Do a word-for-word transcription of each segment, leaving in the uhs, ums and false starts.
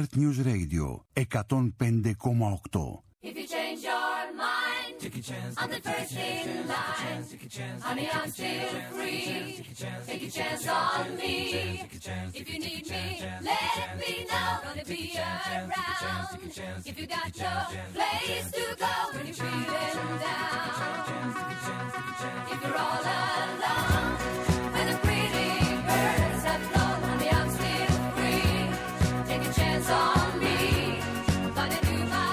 Earth News Radio εκατόν πέντε κόμμα οκτώ. If you change your mind, take a chance, I'm the first in line. Honey, I'm still free. Take a chance on me. If you need me, let me know. Gonna be around. If you got no place to go when you're feeling down. If you're all alone, when the pretty birds have flown, honey, I'm still free. Take a chance on me. Gonna do my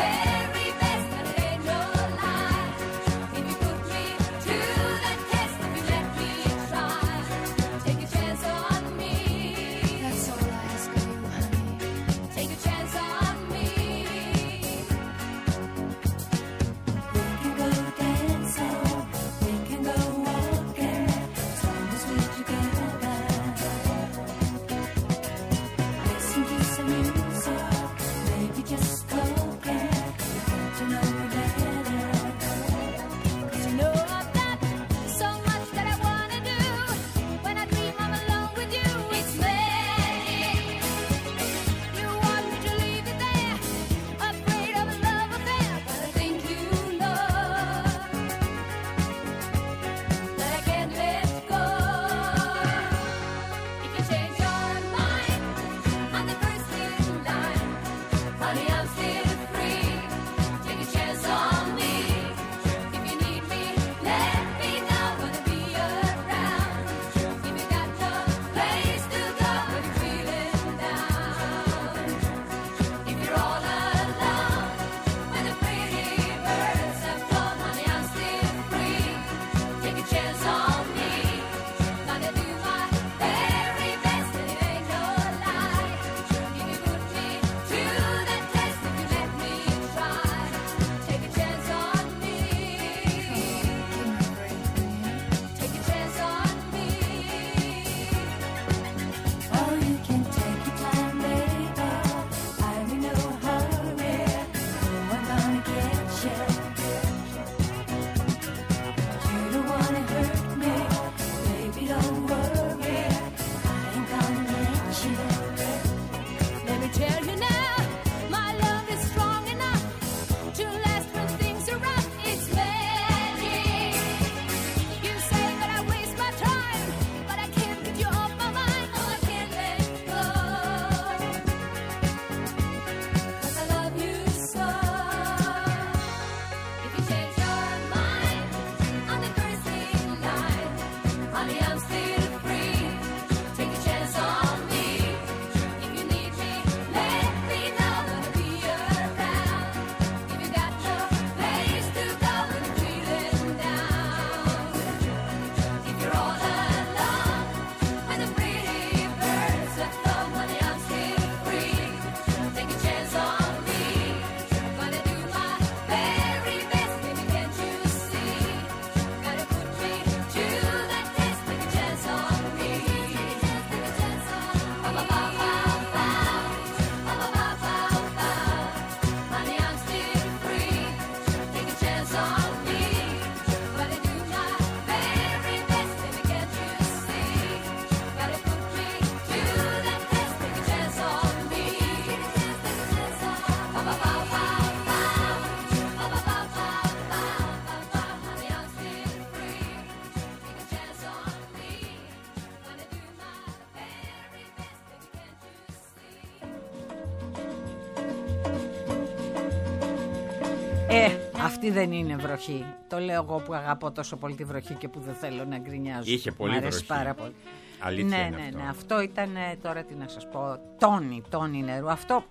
Ε, αυτή δεν είναι βροχή. Το λέω εγώ που αγαπώ τόσο πολύ τη βροχή και που δεν θέλω να γκρινιάζω. Είχε πολύ βροχή. Μ' αρέσει βροχή. πάρα πολύ. Αλήθεια ναι, είναι ναι, αυτό. ναι. Αυτό ήταν, τώρα τι να σας πω, τόνι, τόνι νερού. Αυτό,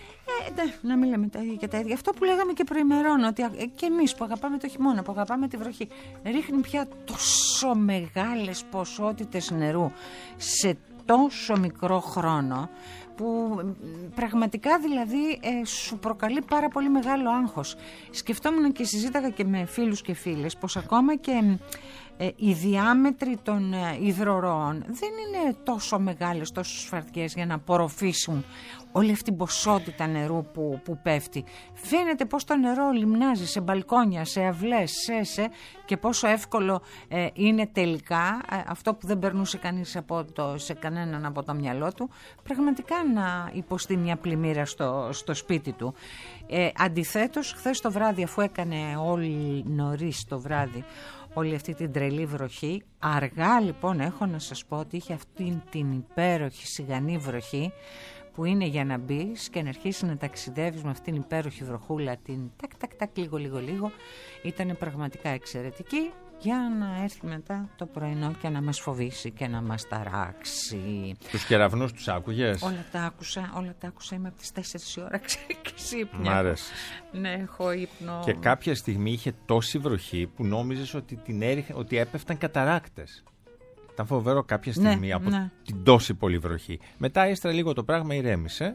ε, ναι, να μην λέμε τα ίδια και τα ίδια. Αυτό που λέγαμε και προημερών, ότι ε, και εμείς που αγαπάμε το χειμώνα, που αγαπάμε τη βροχή, ρίχνει πια τόσο μεγάλες ποσότητες νερού σε τόσο μικρό χρόνο, που πραγματικά δηλαδή ε, σου προκαλεί πάρα πολύ μεγάλο άγχος. Σκεφτόμουν και συζήταγα και με φίλους και φίλες πως ακόμα και ε, οι διάμετροι των ε, υδροροών δεν είναι τόσο μεγάλες, τόσο σφαρδιές για να απορροφήσουν όλη αυτή την ποσότητα νερού που, που πέφτει. Φαίνεται πως το νερό λιμνάζει σε μπαλκόνια, σε αυλές, σε, σε και πόσο εύκολο ε, είναι τελικά ε, αυτό που δεν περνούσε κανείς από το, σε κανέναν από το μυαλό του, πραγματικά να υποστεί μια πλημμύρα στο, στο σπίτι του. Ε, αντιθέτως, χθες το βράδυ, αφού έκανε όλοι νωρίς το βράδυ όλη αυτή την τρελή βροχή, αργά λοιπόν έχω να σας πω ότι είχε αυτή την υπέροχη σιγανή βροχή που είναι για να μπεις και να αρχίσεις να ταξιδεύεις με αυτήν την υπέροχη βροχούλα, την τακ τακ τακ λίγο λίγο λίγο. Ήταν πραγματικά εξαιρετική, για να έρθει μετά το πρωινό και να μας φοβήσει και να μας ταράξει. Τους κεραυνούς τους άκουγες? Όλα τα άκουσα, όλα τα άκουσα. Είμαι από τις τέσσερις η ώρα και Μ' άρεσε. Ναι, έχω ύπνο. Και κάποια στιγμή είχε τόση βροχή που νόμιζες ότι, την έριχε, ότι έπεφταν καταράκτες. Ήταν φοβερό κάποια στιγμή, ναι, από ναι. την τόση πολύ βροχή. Μετά ύστερα λίγο το πράγμα ηρέμησε.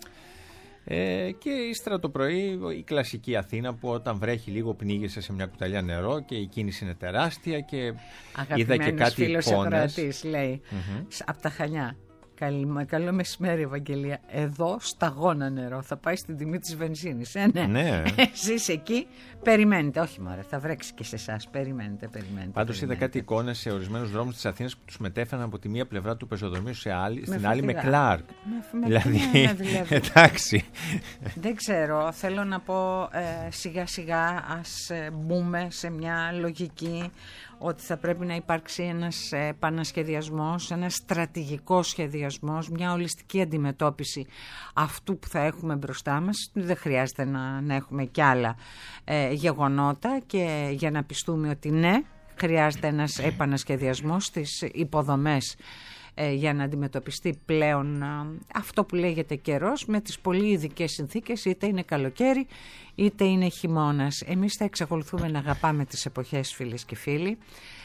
Ε, και ύστερα το πρωί η κλασική Αθήνα που όταν βρέχει λίγο πνίγεσαι σε μια κουταλιά νερό και η κίνηση είναι τεράστια και είδα και κάτι εικόνες. Αγαπημένος λέει mm-hmm. από τα Χανιά. Καλή, καλό μεσημέρι, Ευαγγελία. Εδώ σταγόνα νερό. Θα πάει στην τιμή της βενζίνης. Ε, ναι. ναι. Εσείς εκεί περιμένετε. Όχι, μωρέ, θα βρέξει και σε εσάς. Περιμένετε, περιμένετε. Πάντως είδα κάτι εικόνες σε ορισμένους δρόμους της Αθήνας που τους μετέφεραν από τη μία πλευρά του πεζοδρομίου σε άλλη, με στην φωτιά. Άλλη με Κλάρκ. Με, με δηλαδή, ναι, δηλαδή. Εντάξει. Δεν ξέρω. Θέλω να πω ε, σιγά σιγά ας ε, μπούμε σε μια λογική ότι θα πρέπει να υπάρξει ένας επανασχεδιασμός, ένας στρατηγικός σχεδιασμός, μια ολιστική αντιμετώπιση αυτού που θα έχουμε μπροστά μας. Δεν χρειάζεται να, να έχουμε κι άλλα ε, γεγονότα και για να πιστούμε ότι ναι, χρειάζεται ένας επανασχεδιασμός στις υποδομές ε, για να αντιμετωπιστεί πλέον ε, αυτό που λέγεται καιρός με τις πολύ ειδικές συνθήκες, είτε είναι καλοκαίρι είτε είναι χειμώνας. Εμείς θα εξακολουθούμε να αγαπάμε τις εποχές, φίλες και φίλοι.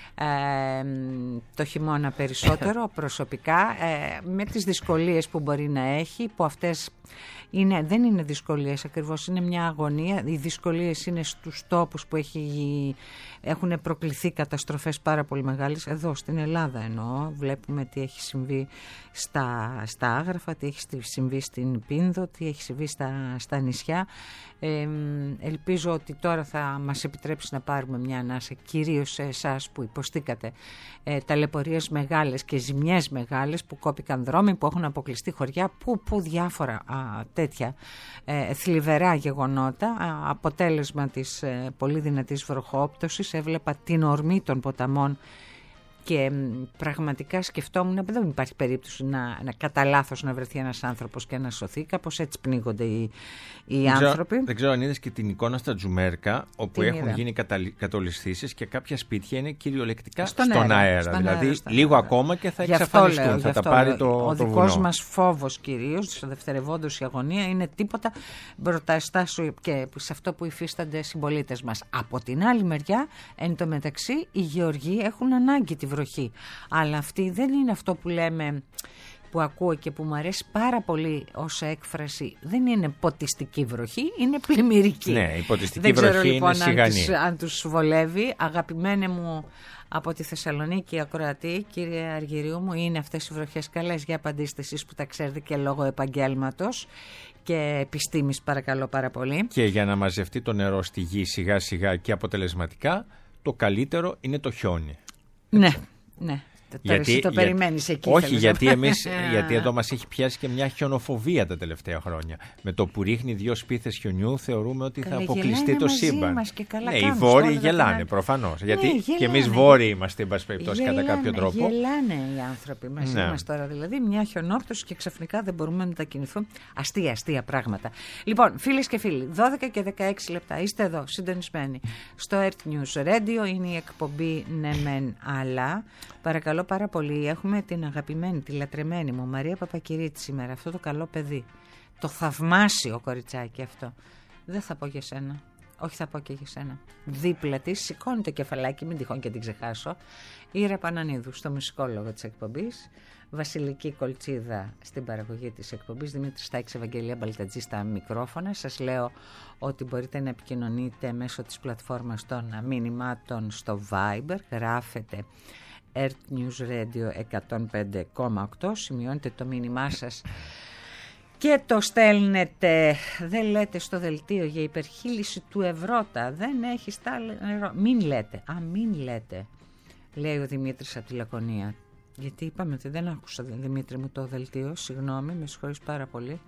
Ε, το χειμώνα περισσότερο προσωπικά, ε, με τις δυσκολίες που μπορεί να έχει, που αυτές είναι, δεν είναι δυσκολίες ακριβώς, είναι μια αγωνία. Οι δυσκολίες είναι στους τόπους που έχει, έχουν προκληθεί καταστροφές πάρα πολύ μεγάλες. Εδώ στην Ελλάδα εννοώ, βλέπουμε τι έχει συμβεί στα, στα Άγραφα, τι έχει συμβεί στην Πίνδο, τι έχει συμβεί στα, στα νησιά. Ε, ελπίζω ότι τώρα θα μας επιτρέψει να πάρουμε μια ανάσα, κυρίως σε εσάς που υποστήκατε ε, ταλαιπωρίες μεγάλες και ζημιές μεγάλες, που κόπηκαν δρόμοι, που έχουν αποκλειστεί χωριά, που, που διάφορα α, τέτοια ε, θλιβερά γεγονότα. Α, αποτέλεσμα της ε, πολύ δυνατής βροχόπτωσης. Έβλεπα την ορμή των ποταμών και πραγματικά σκεφτόμουν, δεν υπάρχει περίπτωση να, να κατά λάθος να βρεθεί ένας άνθρωπος και να σωθεί. Κάπως έτσι πνίγονται οι, οι δεν άνθρωποι. Ξέρω, δεν ξέρω αν είδες και την εικόνα στα Τζουμέρκα, όπου την έχουν είδα. γίνει κατολισθήσεις και κάποια σπίτια είναι κυριολεκτικά στον, στον αέρα. αέρα. Στον δηλαδή αέρα, στον λίγο αέρα. ακόμα και θα εξαφανιστούν. Λέω, θα τα πάρει το, ο το δικός μας φόβος κυρίως, στο δευτερευόντως η αγωνία, είναι τίποτα μπροστά σου και σε αυτό που υφίστανται οι συμπολίτες μας. Από την άλλη μεριά, εν τω μεταξύ, οι γεωργοί έχουν ανάγκη τη βροχή. Αλλά αυτή δεν είναι αυτό που λέμε, που ακούω και που μου αρέσει πάρα πολύ ως έκφραση, δεν είναι ποτιστική βροχή, είναι πλημμυρική. Ναι, η ποτιστική δεν βροχή ξέρω, λοιπόν, είναι σιγανή. Αν τους, αν τους βολεύει. Αγαπημένε μου από τη Θεσσαλονίκη ακροατή, κύριε Αργυρίου μου, είναι αυτές οι βροχές καλές? Για απαντήστε εσείς που τα ξέρετε και λόγω επαγγέλματος και επιστήμης, παρακαλώ πάρα πολύ. Και για να μαζευτεί το νερό στη γη σιγά σιγά και αποτελεσματικά, το καλύτερο είναι το χιόνι. Ναι, ναι. Τώρα γιατί, εσύ το περιμένεις εκεί. Όχι, γιατί, εμείς, γιατί εδώ μας έχει πιάσει και μια χιονοφοβία τα τελευταία χρόνια. Με το που ρίχνει δύο σπίθες χιονιού θεωρούμε ότι καλά, θα αποκλειστεί το σύμπαν. Ναι, οι βόρειοι γελάνε προφανώς. Ναι, γιατί γελάνε. Και εμείς βόρειοι είμαστε, εν πάση περιπτώσει, κατά κάποιο τρόπο. Γελάνε οι άνθρωποι μας. Ναι. Είμαστε τώρα δηλαδή μια χιονόπτωση και ξαφνικά δεν μπορούμε να μετακινηθούμε. Αστεία, αστεία πράγματα. Λοιπόν, φίλες και φίλοι, δώδεκα και δεκαέξι λεπτά είστε εδώ συντονισμένοι στο Earth News Radio. Είναι η εκπομπή Ναι Μεν Αλλά. Παρακαλώ πάρα πολύ, έχουμε την αγαπημένη, τη λατρεμένη μου Μαρία Παπακυρίτη σήμερα, αυτό το καλό παιδί, το θαυμάσιο κοριτσάκι αυτό. Δεν θα πω για σένα, όχι θα πω και για σένα. Δίπλα της σηκώνει το κεφαλάκι, μην τυχόν και την ξεχάσω, Ήρα Πανανίδου στο μουσικόλογο της εκπομπής, Βασιλική Κολτσίδα στην παραγωγή της εκπομπής, Δημήτρης Στάκης, Ευαγγελία Μπαλτατζή στα μικρόφωνα. Σας λέω ότι μπορείτε να επικοινωνείτε μέσω της πλατφόρμας των μηνυμάτων στο Viber, γράφετε Earth News Radio εκατόν πέντε κόμμα οκτώ, σημειώνετε το μήνυμά σας και το στέλνετε. Δεν λέτε στο δελτίο για υπερχείληση του Ευρώτα, δεν έχει στάλει νερό. Μην λέτε, α μην λέτε, λέει ο Δημήτρης από τη Λακωνία. γιατί είπαμε ότι δεν άκουσα, Δημήτρη μου, το δελτίο, συγγνώμη, με συγχωρείς πάρα πολύ.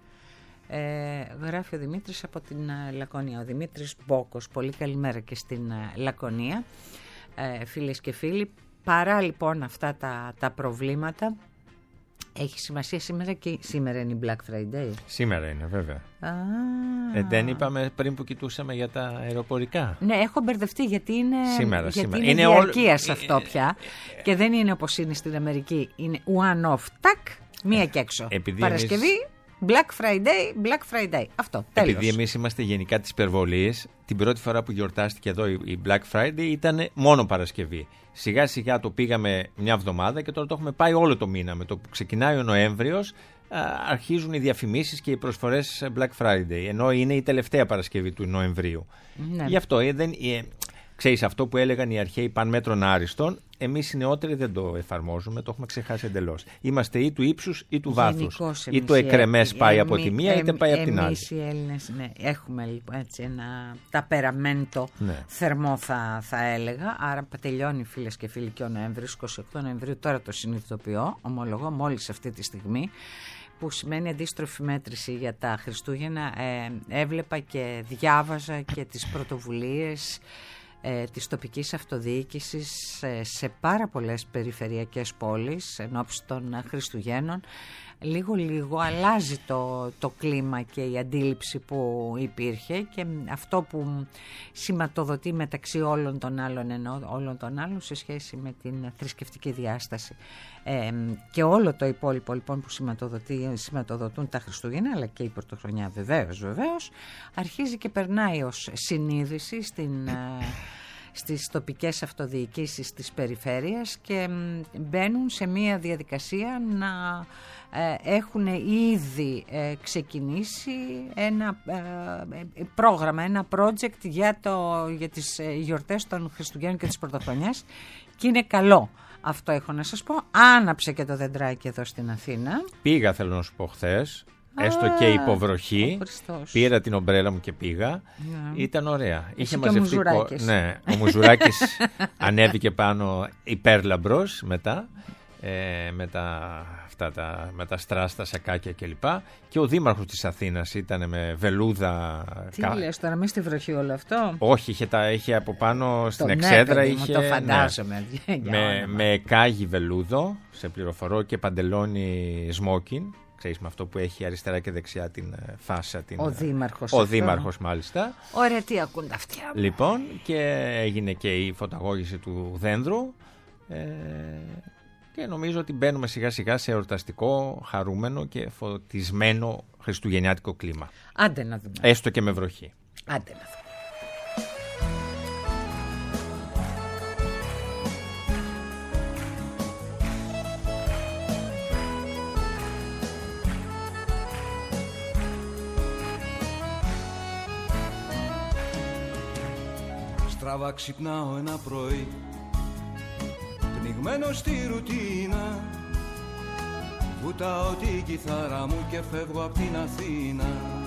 Ε, γράφει ο Δημήτρης από την uh, Λακωνία, ο Δημήτρης Μπόκος. Πολύ καλημέρα και στην uh, Λακωνία, ε, φίλες και φίλοι. Παρά λοιπόν αυτά τα, τα προβλήματα, έχει σημασία σήμερα και σήμερα είναι η Black Friday. Σήμερα είναι, βέβαια. Α, ε, δεν είπαμε πριν που κοιτούσαμε για τα αεροπορικά. Ναι, έχω μπερδευτεί γιατί είναι, σήμερα, γιατί σήμερα. είναι, είναι διαρκείας όλ... αυτό πια και δεν είναι όπως είναι στην Αμερική. Είναι one-off, τάκ, μία και έξω. Επειδή Παρασκευή, εμείς... Black Friday, Black Friday. Αυτό, τέλος. Επειδή εμείς είμαστε γενικά της υπερβολής, την πρώτη φορά που γιορτάστηκε εδώ η Black Friday ήταν μόνο Παρασκευή. Σιγά σιγά το πήγαμε μια εβδομάδα και τώρα το έχουμε πάει όλο το μήνα. Με το που ξεκινάει ο Νοέμβριος αρχίζουν οι διαφημίσεις και οι προσφορές Black Friday, ενώ είναι η τελευταία Παρασκευή του Νοεμβρίου. Ναι. Γι' αυτό ε, δεν, ε, ξέρεις, αυτό που έλεγαν οι αρχαίοι παν μέτρων άριστον, εμείς οι νεότεροι δεν το εφαρμόζουμε, το έχουμε ξεχάσει εντελώς. Είμαστε ή του ύψους ή του βάθους. Ή το εκρεμές πάει εμεί, από τη μία είτε πάει από την άλλη. Εμείς οι Έλληνες, ναι, έχουμε λοιπόν έτσι ένα ταπεραμέντο ναι. θερμό θα, θα έλεγα. Άρα τελειώνει, φίλες και φίλοι, και ο Νοέμβριος, εικοστή ογδόη Νοεμβρίου, τώρα το συνειδητοποιώ, ομολογώ μόλις αυτή τη στιγμή, που σημαίνει αντίστροφη μέτρηση για τα Χριστούγεννα. Ε, έβλεπα και διάβαζα και τις πρωτοβουλίες ε, της τοπικής αυτοδιοίκησης ε, σε πάρα πολλές περιφερειακές πόλεις εν ώψη των Χριστουγέννων. Λίγο λίγο αλλάζει το, το κλίμα και η αντίληψη που υπήρχε και αυτό που σηματοδοτεί μεταξύ όλων των άλλων, ενώ όλων των άλλων σε σχέση με την θρησκευτική διάσταση ε, και όλο το υπόλοιπο λοιπόν που σηματοδοτούν τα Χριστούγεννα, αλλά και η Πρωτοχρονιά βεβαίως, βεβαίως αρχίζει και περνάει ως συνείδηση στην... στις τοπικές αυτοδιοικήσεις της περιφέρειας και μπαίνουν σε μια διαδικασία να ε, έχουν ήδη ε, ξεκινήσει ένα ε, πρόγραμμα, ένα project για, το, για τις ε, γιορτές των Χριστουγέννων και της Πρωτοχρονιάς και είναι καλό. Αυτό έχω να σας πω. Άναψε και το δεντράκι εδώ στην Αθήνα. Πήγα, θέλω να σου πω, χθες. Έστω και υποβροχή. Πήρα την ομπρέλα μου και πήγα. Yeah. Ήταν ωραία. Είχε μαζευτεί. Ο ναι, ο Μουζουράκης ανέβηκε πάνω υπέρλαμπρος μετά. Ε, με, τα, αυτά τα, με τα στράστα, σακάκια κλπ. Και ο δήμαρχος της Αθήνας ήταν με βελούδα. Τι κα... λες τώρα, μη στη βροχή όλο αυτό? Όχι, είχε, τα, είχε από πάνω στην το εξέδρα. Ναι, είχε, το φαντάζομαι. Ναι, με, με κάγι βελούδο, σε πληροφορώ, και παντελόνι σμόκιν. Ξέρεις, με αυτό που έχει αριστερά και δεξιά την φάσα. Την... Ο δήμαρχος. Ο δήμαρχος, μάλιστα. Ωραία, τι ακούν τα αυτιά μου. Λοιπόν, και έγινε και η φωταγώγηση του δένδρου. Ε, και νομίζω ότι μπαίνουμε σιγά σιγά σε εορταστικό, χαρούμενο και φωτισμένο χριστουγεννιάτικο κλίμα. Άντε να δούμε. Έστω και με βροχή. Άντε να δούμε. Στραβά ξυπνάω ένα πρωί, πνιγμένο στη ρουτίνα. Βουτάω την κιθάρα μου και φεύγω απ' την Αθήνα.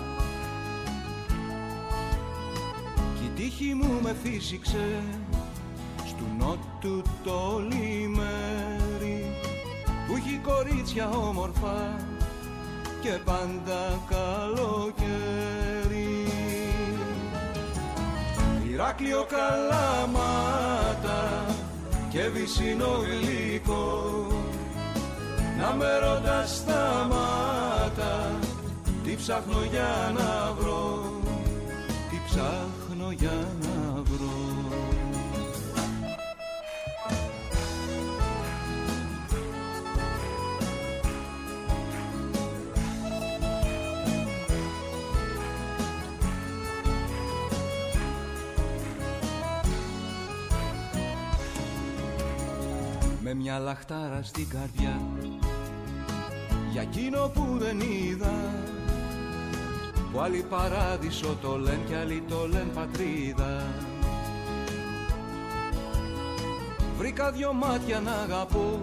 Κι η τύχη μου με φύσηξε στου νότου το λιμέρι, που έχει κορίτσια όμορφα και πάντα καλοκαίρι. Ηράκλειο, Καλαμάτα και βυσσινό γλυκό, να με ρωτάς σταμάτα, τι ψάχνω για να βρω, τι ψάχνω για να βρω. Με μια λαχτάρα στην καρδιά για εκείνο που δεν είδα, που άλλοι παράδεισο το λένε κι άλλοι το λένε πατρίδα. Βρήκα δυο μάτια να αγαπώ,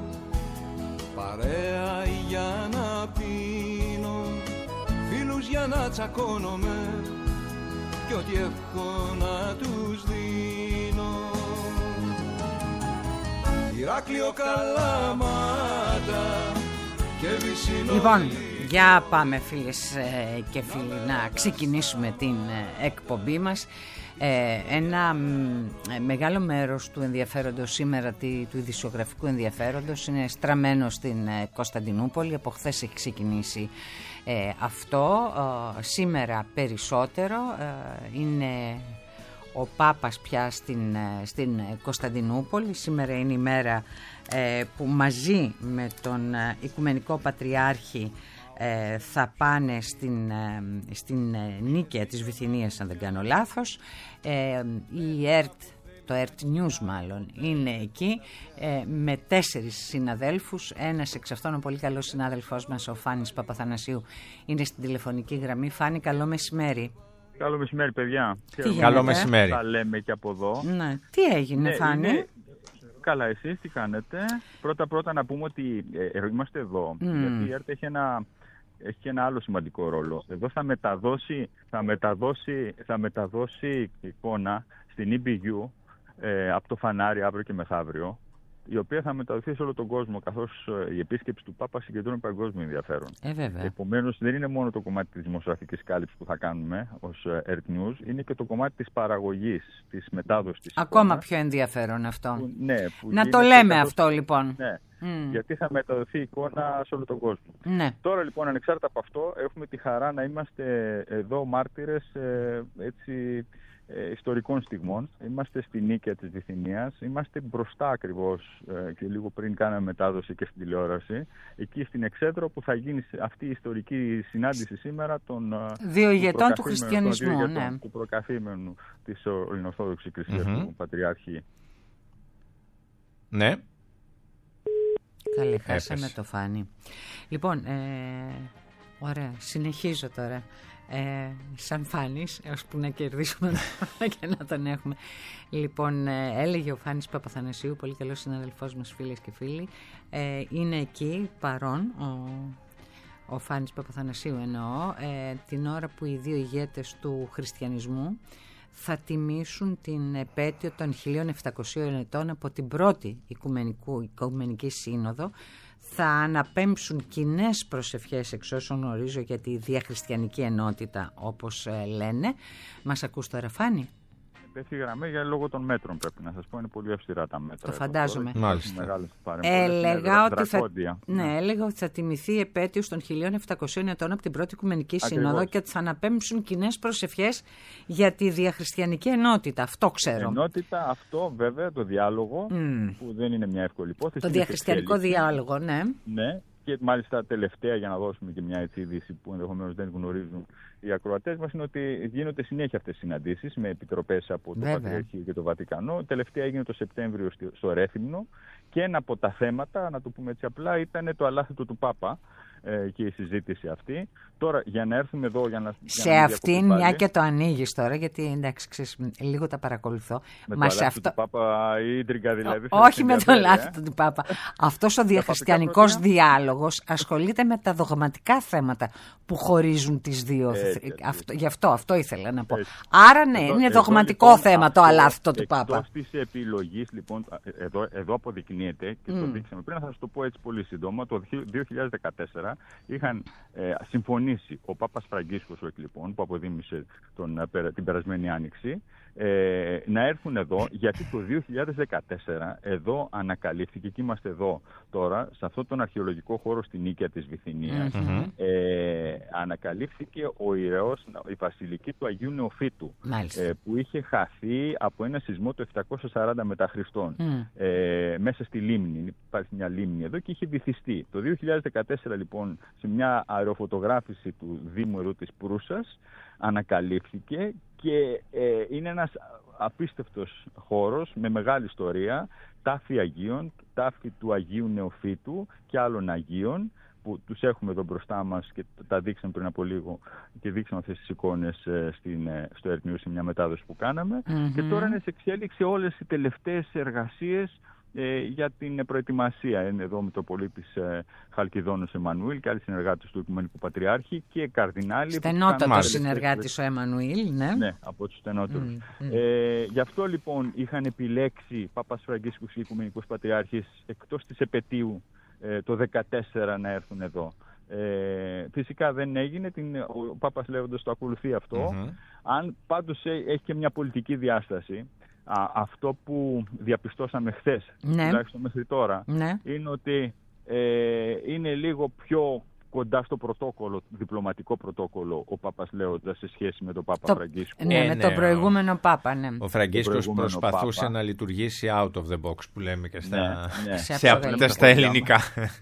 παρέα για να πίνω, φίλους για να τσακώνομαι κι ό,τι έχω να τους δίνω. Ηράκλειο, Καλαμάτα και Βυσσινό. Λοιπόν, για πάμε φίλες και φίλοι να ξεκινήσουμε την εκπομπή μας. Ε, ένα ε, μεγάλο μέρος του ενδιαφέροντος σήμερα, τη, του ειδησιογραφικού ενδιαφέροντος, είναι στραμμένο στην ε, Κωνσταντινούπολη. Από χθες έχει ξεκινήσει ε, αυτό. Ε, σήμερα περισσότερο ε, είναι ο Πάπας πια στην, ε, στην Κωνσταντινούπολη. Σήμερα είναι η μέρα ε, που μαζί με τον ε, Οικουμενικό Πατριάρχη Ε, θα πάνε στην, ε, στην ε, Νίκαια της Βυθινίας, αν δεν κάνω λάθος. Ε, η ΕΡΤ, το ΕΡΤ News μάλλον, είναι εκεί ε, με τέσσερις συναδέλφους. Ένας εξ αυτών, ο πολύ καλός συνάδελφός μας, ο Φάνης Παπαθανασίου, είναι στην τηλεφωνική γραμμή. Φάνη, καλό μεσημέρι. Καλό μεσημέρι, παιδιά. Τι καλό μεσημέρι. Τα λέμε και από εδώ. Ναι. Τι έγινε, ναι, Φάνη? Είναι... Καλά, εσείς τι κάνετε? Πρώτα-πρώτα να πούμε ότι ε, είμαστε εδώ, mm. γιατί η ΕΡΤ έχει ένα... έχει και ένα άλλο σημαντικό ρόλο. Εδώ θα μεταδώσει, θα μεταδώσει, θα μεταδώσει εικόνα στην ι μπι γιου ε, από το φανάρι αύριο και μεθαύριο, η οποία θα μεταδοθεί σε όλο τον κόσμο, καθώς ε, η επίσκεψη του Πάπα συγκεντρώνει παγκόσμιο ενδιαφέρον. Ε, Επομένως, δεν είναι μόνο το κομμάτι της δημοσιογραφικής κάλυψης που θα κάνουμε ως ΕΡΤ News, είναι και το κομμάτι της παραγωγής, της μετάδοσης της Ακόμα εικόνας, πιο ενδιαφέρον αυτό. Που, ναι, που να το λέμε καθώς... αυτό, λοιπόν. Ναι. Mm. Γιατί θα μεταδοθεί η εικόνα σε όλο τον κόσμο. Ναι. Τώρα λοιπόν, ανεξάρτητα από αυτό, έχουμε τη χαρά να είμαστε εδώ μάρτυρες ε, έτσι, ε, ιστορικών στιγμών. Είμαστε στη Νίκαια της Βυθινίας, είμαστε μπροστά ακριβώς ε, και λίγο πριν κάναμε μετάδοση και στην τηλεόραση, εκεί στην Εξέδρο που θα γίνει αυτή η ιστορική συνάντηση σήμερα των δύο ηγετών του χριστιανισμού, του, ναι. του προκαθήμενου της Ελληνοορθόδοξης Εκκλησίας mm-hmm. του Πατριάρχη. Ναι. Καλή, χάσαμε το Φάνη. Λοιπόν, ε, ωραία, συνεχίζω τώρα. Ε, σαν Φάνης, ώσπου να κερδίσουμε και να τον έχουμε. Λοιπόν, ε, έλεγε ο Φάνης Παπαθανασίου, πολύ καλός συναδελφός μας, φίλες και φίλοι, ε, είναι εκεί παρόν ο, ο Φάνης Παπαθανασίου εννοώ, ε, την ώρα που οι δύο ηγέτες του χριστιανισμού θα τιμήσουν την επέτειο των χίλια επτακοσίων ετών από την πρώτη Οικουμενικού, Οικουμενική Σύνοδο. Θα αναπέμψουν κοινές προσευχές, εξ όσων γνωρίζω, για τη διαχριστιανική ενότητα, όπως ε, λένε. Μας ακούς τώρα, Φάνη? Πέφτει γραμμή για λόγω των μέτρων, πρέπει να σας πω. Είναι πολύ αυστηρά τα μέτρα. Το φαντάζομαι. Μάλιστα. Έλεγα ότι, θα, ναι, έλεγα ότι θα τιμηθεί η επέτειος των χίλια επτακοσίων ετών από την πρώτη Οικουμενική Σύνοδο και ότι θα αναπέμψουν κοινές προσευχές για τη διαχριστιανική ενότητα. Αυτό ξέρω. Ενότητα, αυτό βέβαια, το διάλογο, mm. που δεν είναι μια εύκολη υπόθεση. Το διαχριστιανικό διάλογο, ναι. Ναι. Και μάλιστα τελευταία, για να δώσουμε και μια έτσι είδηση που ενδεχομένως δεν γνωρίζουν οι ακροατές μας, είναι ότι γίνονται συνέχεια αυτές τις συναντήσεις με επιτροπές από το Πατριαρχείο και το Βατικανό. Τελευταία έγινε το Σεπτέμβριο στο Ρέθυμνο και ένα από τα θέματα, να το πούμε έτσι απλά, ήταν το αλάθητο του Πάπα ε, και η συζήτηση αυτή. Τώρα, για να έρθουμε εδώ, για να. Σε για να αυτήν, μια και το ανοίγει τώρα, γιατί εντάξει, ξέρεις, λίγο τα παρακολουθώ. Με Μα το σε αυτό. Του Πάπα, η ίντριγκα δηλαδή. Όχι με το αλάθητο του Πάπα. Αυτός ο διαχριστιανικός διάλογος ασχολείται με τα δογματικά θέματα που χωρίζουν τις δύο. Έτσι, αυτό, γι' αυτό, αυτό ήθελα να πω. Έτσι. Άρα, ναι, εδώ, είναι εδώ, δογματικό λοιπόν, θέμα αυτό, το αλάθητο του Πάπα. Εκτός της επιλογής, λοιπόν, εδώ, εδώ αποδεικνύεται και mm. το δείξαμε πριν, θα σας το πω έτσι πολύ σύντομα. Το δύο χιλιάδες δεκατέσσερα είχαν ε, συμφωνήσει ο Πάπας Φραγκίσκος, λοιπόν, που αποδήμησε τον, την περασμένη άνοιξη, ε, να έρθουν εδώ, γιατί το δύο χιλιάδες δεκατέσσερα εδώ ανακαλύφθηκε, και είμαστε εδώ τώρα, σε αυτόν τον αρχαιολογικό χώρο στην Νίκαια της Βυθινίας, mm-hmm. ε, ανακαλύφθηκε ο ιερός, η βασιλική του Αγίου Νεοφύτου, ε, που είχε χαθεί από ένα σεισμό το επτακόσια σαράντα μετά Χριστόν, mm. ε, μέσα στη λίμνη. Υπάρχει μια λίμνη εδώ και είχε βυθιστεί. Το δύο χιλιάδες δεκατέσσερα, λοιπόν, σε μια αεροφωτογράφηση του Δήμου εδώ της Προύσας, ανακαλύφθηκε και ε, είναι ένας απίστευτος χώρος με μεγάλη ιστορία, τάφη Αγίων, τάφη του Αγίου Νεοφύτου και άλλων Αγίων, που τους έχουμε εδώ μπροστά μας και τα δείξαμε πριν από λίγο και δείξαμε αυτές τις εικόνες στην, στο ΕΡΤ News σε μια μετάδοση που κάναμε. Mm-hmm. Και τώρα είναι σε εξέλιξη όλες οι τελευταίες εργασίες ε, για την προετοιμασία. Είναι εδώ ο Μητροπολίτης ε, Χαλκιδόνος Εμμανουήλ και άλλοι συνεργάτες του Οικουμενικού Πατριάρχη και καρδινάλοι. Στενότατος συνεργάτης ο Εμμανουήλ, ναι. Ναι, από τους στενότερους. Mm, mm. Ε, γι' αυτό λοιπόν είχαν επιλέξει Πάπας Φραγκίσκος και Οικουμενικός Πατριάρχης εκτός της επετείου ε, το δεκατέσσερα να έρθουν εδώ. Ε, φυσικά δεν έγινε, την, ο Πάπας Λέοντος το ακολουθεί αυτό. Mm-hmm. Αν πάντως έχει και μια πολιτική διάσταση, α, αυτό που διαπιστώσαμε χθες, ναι. τουλάχιστον μέχρι τώρα, ναι. είναι ότι ε, είναι λίγο πιο κοντά στο πρωτόκολλο, διπλωματικό πρωτόκολλο, ο Πάπας Λέοντας σε σχέση με τον Πάπα το, Φραγκίσκο. Ναι, ε, με ναι, τον προηγούμενο Πάπα, ναι. Ο Φραγκίσκος προσπαθούσε Πάπα. να λειτουργήσει out of the box, που λέμε και στα, ναι, ναι. σε σε στα ελληνικά.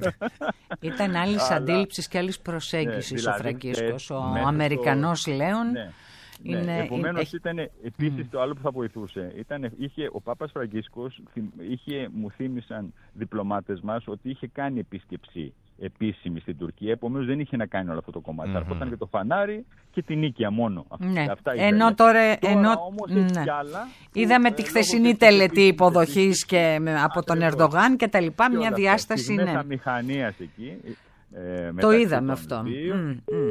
Ήταν άλλης αντίληψης και άλλης προσέγγισης ναι, δηλαδή, ο Φραγκίσκος. Ο Αμερικανός το... Λέων... Ναι. Είναι, ναι, επομένως είναι... ήταν επίσης mm. το άλλο που θα βοηθούσε. Ήταν, είχε, ο Πάπας Φραγκίσκος, είχε, μου θύμισαν διπλωμάτες μας, ότι είχε κάνει επίσκεψη επίσημη στην Τουρκία, επομένως δεν είχε να κάνει όλο αυτό το κομμάτι. Mm-hmm. Αρκόταν και το φανάρι και την νίκαια μόνο. Ναι. Αυτά ενώ τώρα, τώρα ενώ, όμως ναι. κι άλλα, είδαμε τη χθεσινή τελετή υποδοχής και με, από τον Ερντογάν και τα λοιπά, μια διάσταση είναι. Μέσα μηχανίας εκεί. Ε, το είδαμε αυτό. Mm, mm.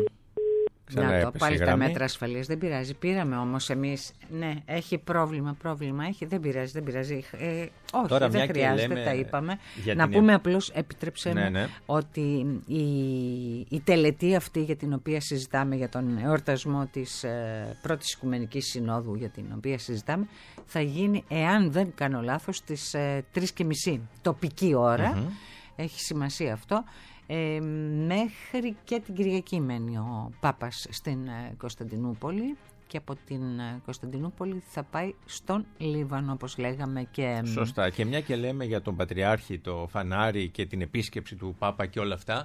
Να το, πάλι τα μέτρα ασφαλείας. Δεν πειράζει. Πήραμε όμως εμείς. Ναι, έχει πρόβλημα, πρόβλημα έχει. Δεν πειράζει, δεν πειράζει. Ε, όχι, τώρα, δεν χρειάζεται, τα είπαμε. Να πούμε απλώς, επιτρέψτε ναι, ναι. ότι η, η τελετή αυτή για την οποία συζητάμε, για τον εορτασμό της ε, πρώτης Οικουμενικής Συνόδου, για την οποία συζητάμε, θα γίνει, εάν δεν κάνω λάθος, στις ε, τρεις και μισή τοπική ώρα. Mm-hmm. Έχει σημασία αυτό. Ε, μέχρι και την Κυριακή μένει ο Πάπας στην ε, Κωνσταντινούπολη και από την ε, Κωνσταντινούπολη θα πάει στον Λίβανο, όπως λέγαμε και... Σωστά. Και μια και λέμε για τον Πατριάρχη, το φανάρι και την επίσκεψη του Πάπα και όλα αυτά,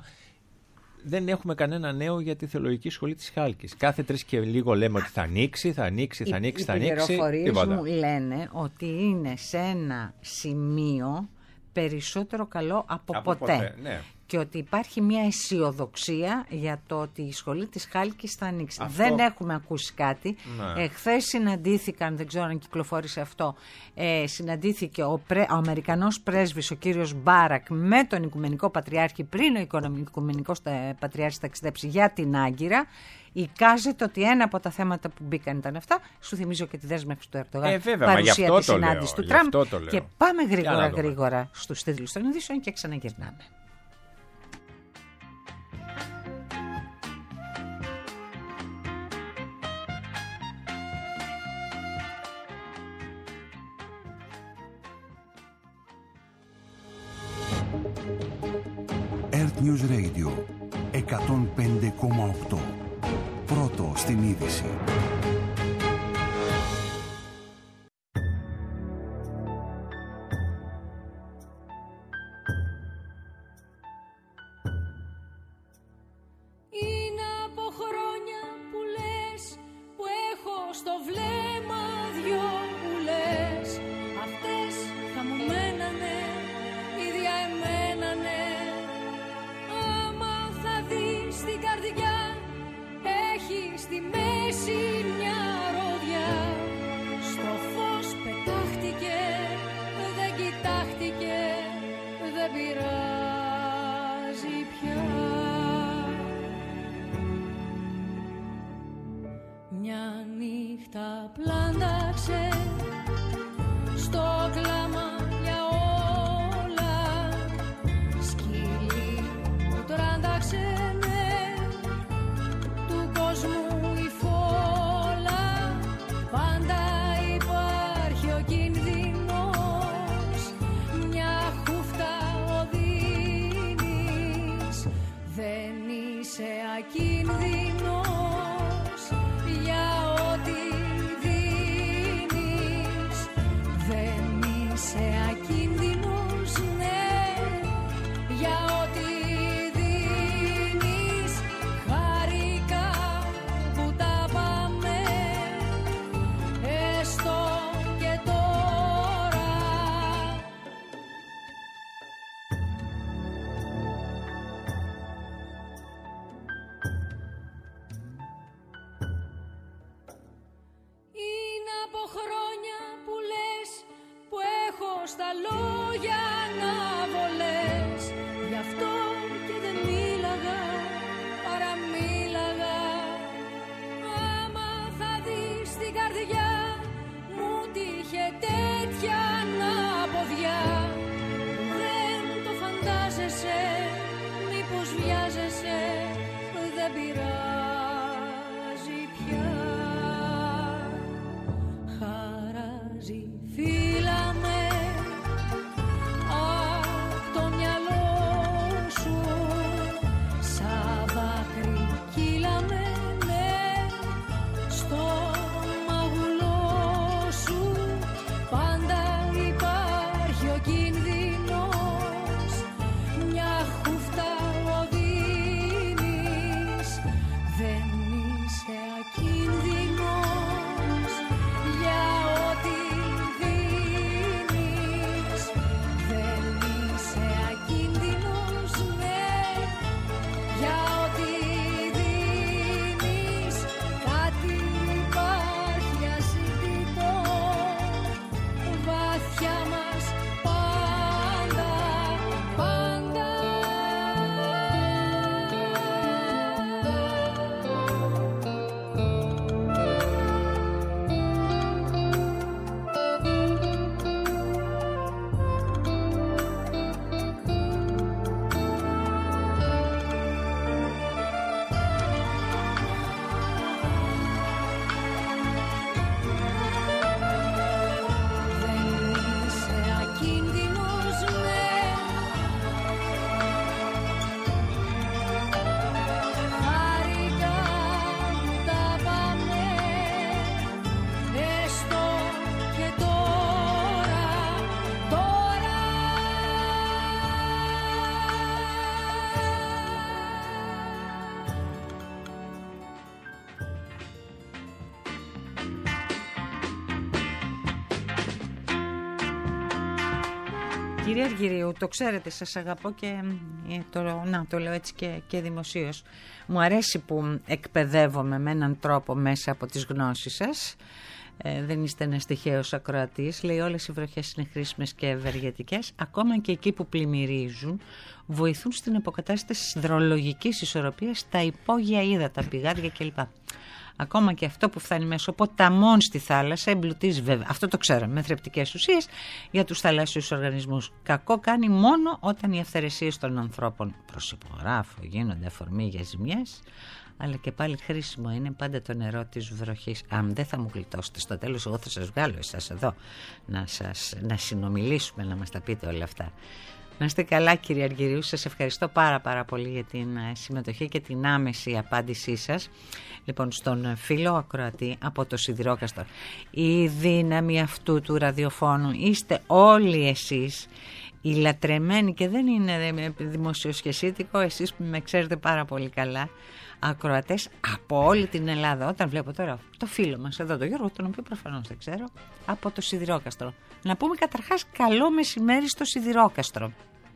δεν έχουμε κανένα νέο για τη θεολογική σχολή της Χάλκης. Κάθε τρεις και λίγο λέμε ότι θα ανοίξει, θα ανοίξει, θα ανοίξει, θα ανοίξει. Οι πληροφορίες μου λένε ότι είναι σε ένα σημείο περισσότερο καλό από, από ποτέ. ποτέ ναι. Και ότι υπάρχει μια αισιοδοξία για το ότι η σχολή της Χάλκης θα ανοίξει. Αυτό... Δεν έχουμε ακούσει κάτι. Ναι. Εχθές συναντήθηκαν, δεν ξέρω αν κυκλοφόρησε αυτό, ε, συναντήθηκε ο, πρέ, ο Αμερικανός πρέσβης, ο κύριος Μπάρακ, με τον Οικουμενικό Πατριάρχη πριν ο Οικουμενικός Πατριάρχης ταξιδέψει για την Άγκυρα. Εικάζεται ότι ένα από τα θέματα που μπήκαν ήταν αυτά. Σου θυμίζω και τη δέσμευση του Ερντογάν. Ε, βέβαια, παρουσία τη συνάντηση του Τραμπ. Και πάμε γρήγορα γρήγορα στους τίτλους των ειδήσεων και ξαναγυρνάμε. Earth News Radio εκατόν πέντε κόμμα οκτώ. Πρώτο στην είδηση. Είναι από χρόνια που λες, που έχω στο βλέμμα δυο ουλές. Αυτές θα μου μένανε, ίδια εμένανε. Άμα θα δεις την καρδιά, έχει στη μέση μια ρόδια. Στο φως πετάχτηκε, δεν κοιτάχτηκε, δεν πειράζει πια. Μια νύχτα πλάνταξε στο κλάμα για όλα. Σκύλι που τράνταξε η φόλα, πάντα υπάρχει ο κίνδυνος, μια χούφτα οδύνης, δεν είσαι ακίνδυνος για ό,τι δίνεις, στα λόγια αναβολές. Γι' αυτό και δεν μίλαγα, παραμίλαγα. Άμα θα δεις την καρδιά μου τύχε τέτοια αναποδιά, δεν το φαντάζεσαι, μήπως βιάζεσαι, δεν πειράζει πια. Χαράζει, φύλαμε απ' το μυαλό σου, σαν δάκρυ κύλαμε, ναι, στο μαγουλό σου. Πάντα υπάρχει ο κίνδυνος, μια χούφτα οδύνης. Δεν είσαι ακίνδυνος για ό,τι δίνεις. Δεν είσαι ακίνδυνος, ναι, για ό,τι δίνεις. Κάτι υπάρχει ασυντήτο βαθιά μας πάντα, πάντα. Δεν είσαι ακίνδυνος, ναι. Χάρηκα που τα πάμε, έστω και τώρα, τώρα. Κυρία Αργυρίου, το ξέρετε, σας αγαπώ και ε, το, να, το λέω έτσι και, και δημοσίως. Μου αρέσει που εκπαιδεύομαι με έναν τρόπο μέσα από τις γνώσεις σας. Ε, δεν είστε ένας τυχαίος ακροατής. Λέει όλες οι βροχές είναι χρήσιμες και ευεργετικές. Ακόμα και εκεί που πλημμυρίζουν, βοηθούν στην αποκατάσταση της υδρολογικής ισορροπίας στα υπόγεια ύδατα, πηγάδια κλπ. Ακόμα και αυτό που φτάνει μέσω ποταμών στη θάλασσα εμπλουτίζει, βέβαια, αυτό το ξέραμε, με θρεπτικές ουσίες για τους θαλάσσιους οργανισμούς. Κακό κάνει μόνο όταν οι αυθαιρεσίες των ανθρώπων, προσυπογράφω, γίνονται αφορμή για ζημιές, αλλά και πάλι χρήσιμο είναι πάντα το νερό της βροχής. Αν δεν θα μου γλιτώσετε στο τέλος, εγώ θα σας βγάλω εσάς εδώ να, σας, να συνομιλήσουμε, να μας τα πείτε όλα αυτά. Να είστε καλά, κύριε Αργυρίου, σας ευχαριστώ πάρα πάρα πολύ για την συμμετοχή και την άμεση απάντησή σας. Λοιπόν, στον φίλο ακροατή από το Σιδηρόκαστρο, η δύναμη αυτού του ραδιοφώνου είστε όλοι εσείς, οι λατρεμένοι, και δεν είναι δημοσιοσχεσίτικο, εσείς που με ξέρετε πάρα πολύ καλά, ακροατές από όλη την Ελλάδα. Όταν βλέπω τώρα το φίλο μας εδώ, τον Γιώργο, τον οποίο προφανώς δεν ξέρω, από το Σιδηρόκαστρο. Να πούμε καταρχάς καλό μεσημέρι στο Σιδηρόκαστρο.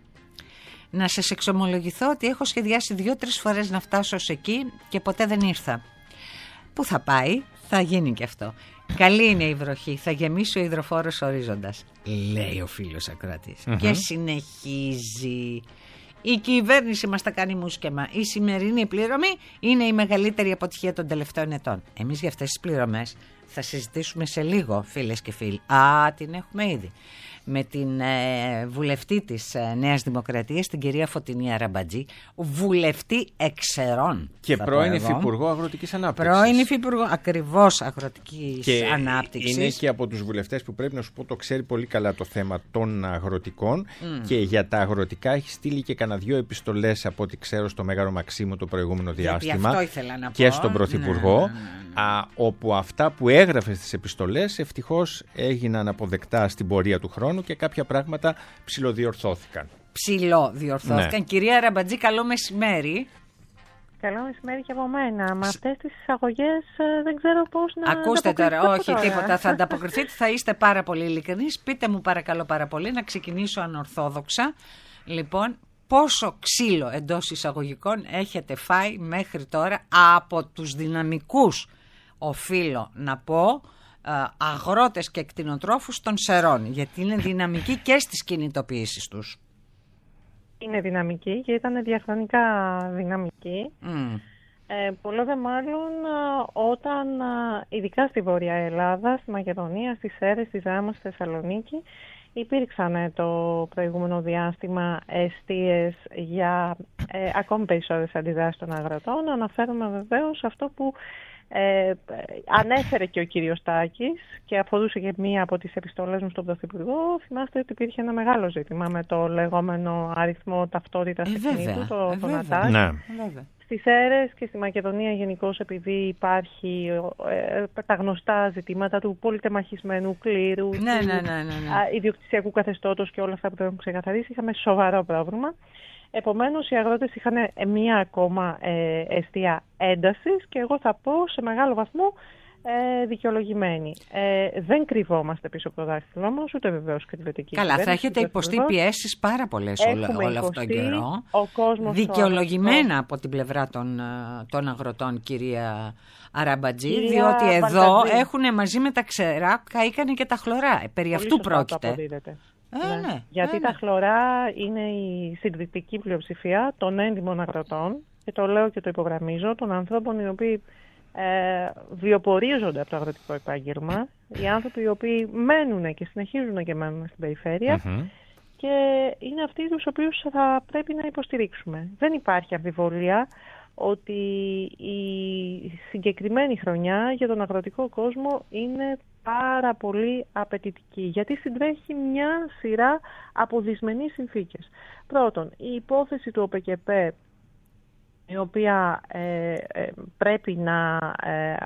Να σας εξομολογηθώ ότι έχω σχεδιάσει δύο-τρεις φορές να φτάσω ως εκεί και ποτέ δεν ήρθα. Πού θα πάει, θα γίνει και αυτό. Καλή είναι η βροχή, θα γεμίσει ο υδροφόρος ορίζοντας, λέει ο φίλος ακροατής. Mm-hmm. Και συνεχίζει. Η κυβέρνηση μας τα κάνει μουσκεμα. Η σημερινή πληρωμή είναι η μεγαλύτερη αποτυχία των τελευταίων ετών. Εμείς για αυτές τις πληρωμές θα συζητήσουμε σε λίγο, φίλες και φίλοι. Α, την έχουμε ήδη. Με την ε, βουλευτή της ε, Νέας Δημοκρατίας, την κυρία Φωτεινή Ραμπατζή, βουλευτή εξαιρών. Και πρώην Υφυπουργό Αγροτικής Ανάπτυξης. Πρώην Υφυπουργό ακριβώς Αγροτικής και Ανάπτυξης. Είναι και από τους βουλευτές που πρέπει να σου πω το ξέρει πολύ καλά το θέμα των αγροτικών mm. και για τα αγροτικά έχει στείλει και κανένα δυο επιστολές από ό,τι ξέρω στο Μέγαρο Μαξίμου το προηγούμενο διάστημα. Αυτό ήθελα να πω. Και στον Πρωθυπουργό. Ναι, ναι, ναι. Α, όπου αυτά που έγραφε στις επιστολές ευτυχώς έγιναν αποδεκτά στην πορεία του χρόνου και κάποια πράγματα ψιλοδιορθώθηκαν. Ψιλοδιορθώθηκαν. Ναι. Κυρία Ραμπατζή, καλό μεσημέρι. Καλό μεσημέρι και από μένα. Με αυτές τις εισαγωγές δεν ξέρω πώς να. Ακούστε τώρα, όχι τώρα. Τίποτα. Θα ανταποκριθείτε, θα είστε πάρα πολύ ειλικρινείς. Πείτε μου παρακαλώ πάρα πολύ, να ξεκινήσω ανορθόδοξα. Λοιπόν, πόσο ξύλο εντός εισαγωγικών έχετε φάει μέχρι τώρα από τους δυναμικούς, οφείλω να πω, αγρότες και κτηνοτρόφους των Σερών, γιατί είναι δυναμικοί και στις κινητοποιήσεις τους. Είναι δυναμική και ήταν διαχρονικά δυναμική. Mm. Ε, πολλό δε μάλλον όταν, ειδικά στη Βόρεια Ελλάδα, στη Μακεδονία, στις Σέρρες, στη Ζάμα, στη Θεσσαλονίκη, υπήρξαν το προηγούμενο διάστημα εστίες για ε, ακόμη περισσότερες αντιδράσεις των αγροτών. Αναφέρομαι βεβαίως αυτό που ε, ανέφερε και ο κύριος Τάκης και αφορούσε και μία από τις επιστολές μου στον Πρωθυπουργό. Θυμάστε ότι υπήρχε ένα μεγάλο ζήτημα με το λεγόμενο αριθμό ταυτότητας ε, εκκινήτου, το, ε, το βέβαια. ΝΑΤΑΚ. Ναι. Στις Σέρρες και στη Μακεδονία γενικώς, επειδή υπάρχει ε, τα γνωστά ζητήματα του πολυτεμαχισμένου κλήρου, ναι, του ναι, ναι, ναι, ναι. α, ιδιοκτησιακού καθεστώτος και όλα αυτά που δεν έχουν ξεκαθαρίσει, είχαμε σοβαρό πρόβλημα. Επομένως, οι αγρότες είχαν μία ακόμα ε, εστία έντασης και εγώ θα πω σε μεγάλο βαθμό ε, δικαιολογημένη. Ε, δεν κρυβόμαστε πίσω από το δάχτυλό μας, ούτε βεβαίως κρύβεται εκεί. Καλά, θα έχετε υποστεί πιέσεις πάρα πολλές όλο, όλο αυτόν τον καιρό. Δικαιολογημένα από την πλευρά των, των αγροτών, κυρία Αραμπατζή, κυρία διότι εδώ Μπαλτατζή. Έχουν μαζί με τα ξερά καήκανε και τα χλωρά. Περί Πολύ αυτού πρόκειται. Ε, ναι. Ναι, Γιατί ε, τα ναι. χλωρά είναι η συντριπτική πλειοψηφία των έντιμων αγροτών, και το λέω και το υπογραμμίζω, των ανθρώπων οι οποίοι ε, βιοπορίζονται από το αγροτικό επάγγελμα, οι άνθρωποι οι οποίοι μένουν και συνεχίζουν και μένουν στην περιφέρεια Mm-hmm. και είναι αυτοί τους οποίους θα πρέπει να υποστηρίξουμε. Δεν υπάρχει αμφιβολία ότι η συγκεκριμένη χρονιά για τον αγροτικό κόσμο είναι πάρα πολύ απαιτητική, γιατί συντρέχει μια σειρά από δυσμενείς συνθήκες. Πρώτον, η υπόθεση του ΟΠΕΚΕΠΕ, η οποία ε, ε, πρέπει να ε,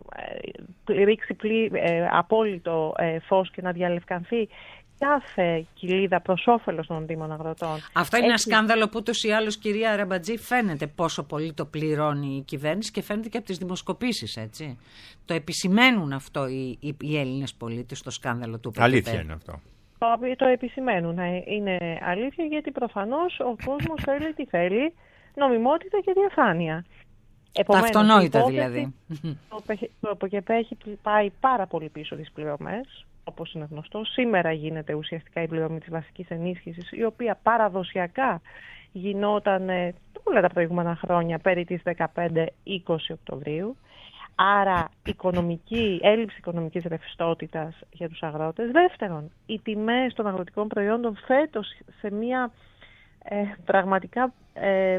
ε, ρίξει πλή, ε, απόλυτο ε, φως και να διαλευκανθεί κάθε κοιλίδα προς όφελος των δήμων αγροτών. Αυτό είναι Έχει... ένα σκάνδαλο που ούτως ή άλλως, κυρία Αραμπατζή, φαίνεται πόσο πολύ το πληρώνει η κυβέρνηση και φαίνεται και από τις δημοσκοπήσεις, έτσι. Το επισημαίνουν αυτό οι, οι, οι Έλληνες πολίτες, το σκάνδαλο του ΟΠΕΚΕΠΕ. Αλήθεια είναι αυτό. Το, το επισημαίνουν. Είναι αλήθεια, γιατί προφανώς ο κόσμος θέλει τι θέλει, νομιμότητα και διαφάνεια. Επομένως, τα αυτονόητα υπόθεση, δηλαδή. Το ΟΠΕΚΕΠΕ έχει πάει πάρα πολύ πίσω τις πληρωμές, όπως είναι γνωστό. Σήμερα γίνεται ουσιαστικά η πληρωμή της βασικής ενίσχυσης, η οποία παραδοσιακά γινόταν ε, όλα τα προηγούμενα χρόνια περί τις δεκαπέντε είκοσι Οκτωβρίου. Άρα οικονομική, έλλειψη οικονομικής ρευστότητας για τους αγρότες. Δεύτερον, οι τιμές των αγροτικών προϊόντων φέτος σε μια ε, πραγματικά ε, ε,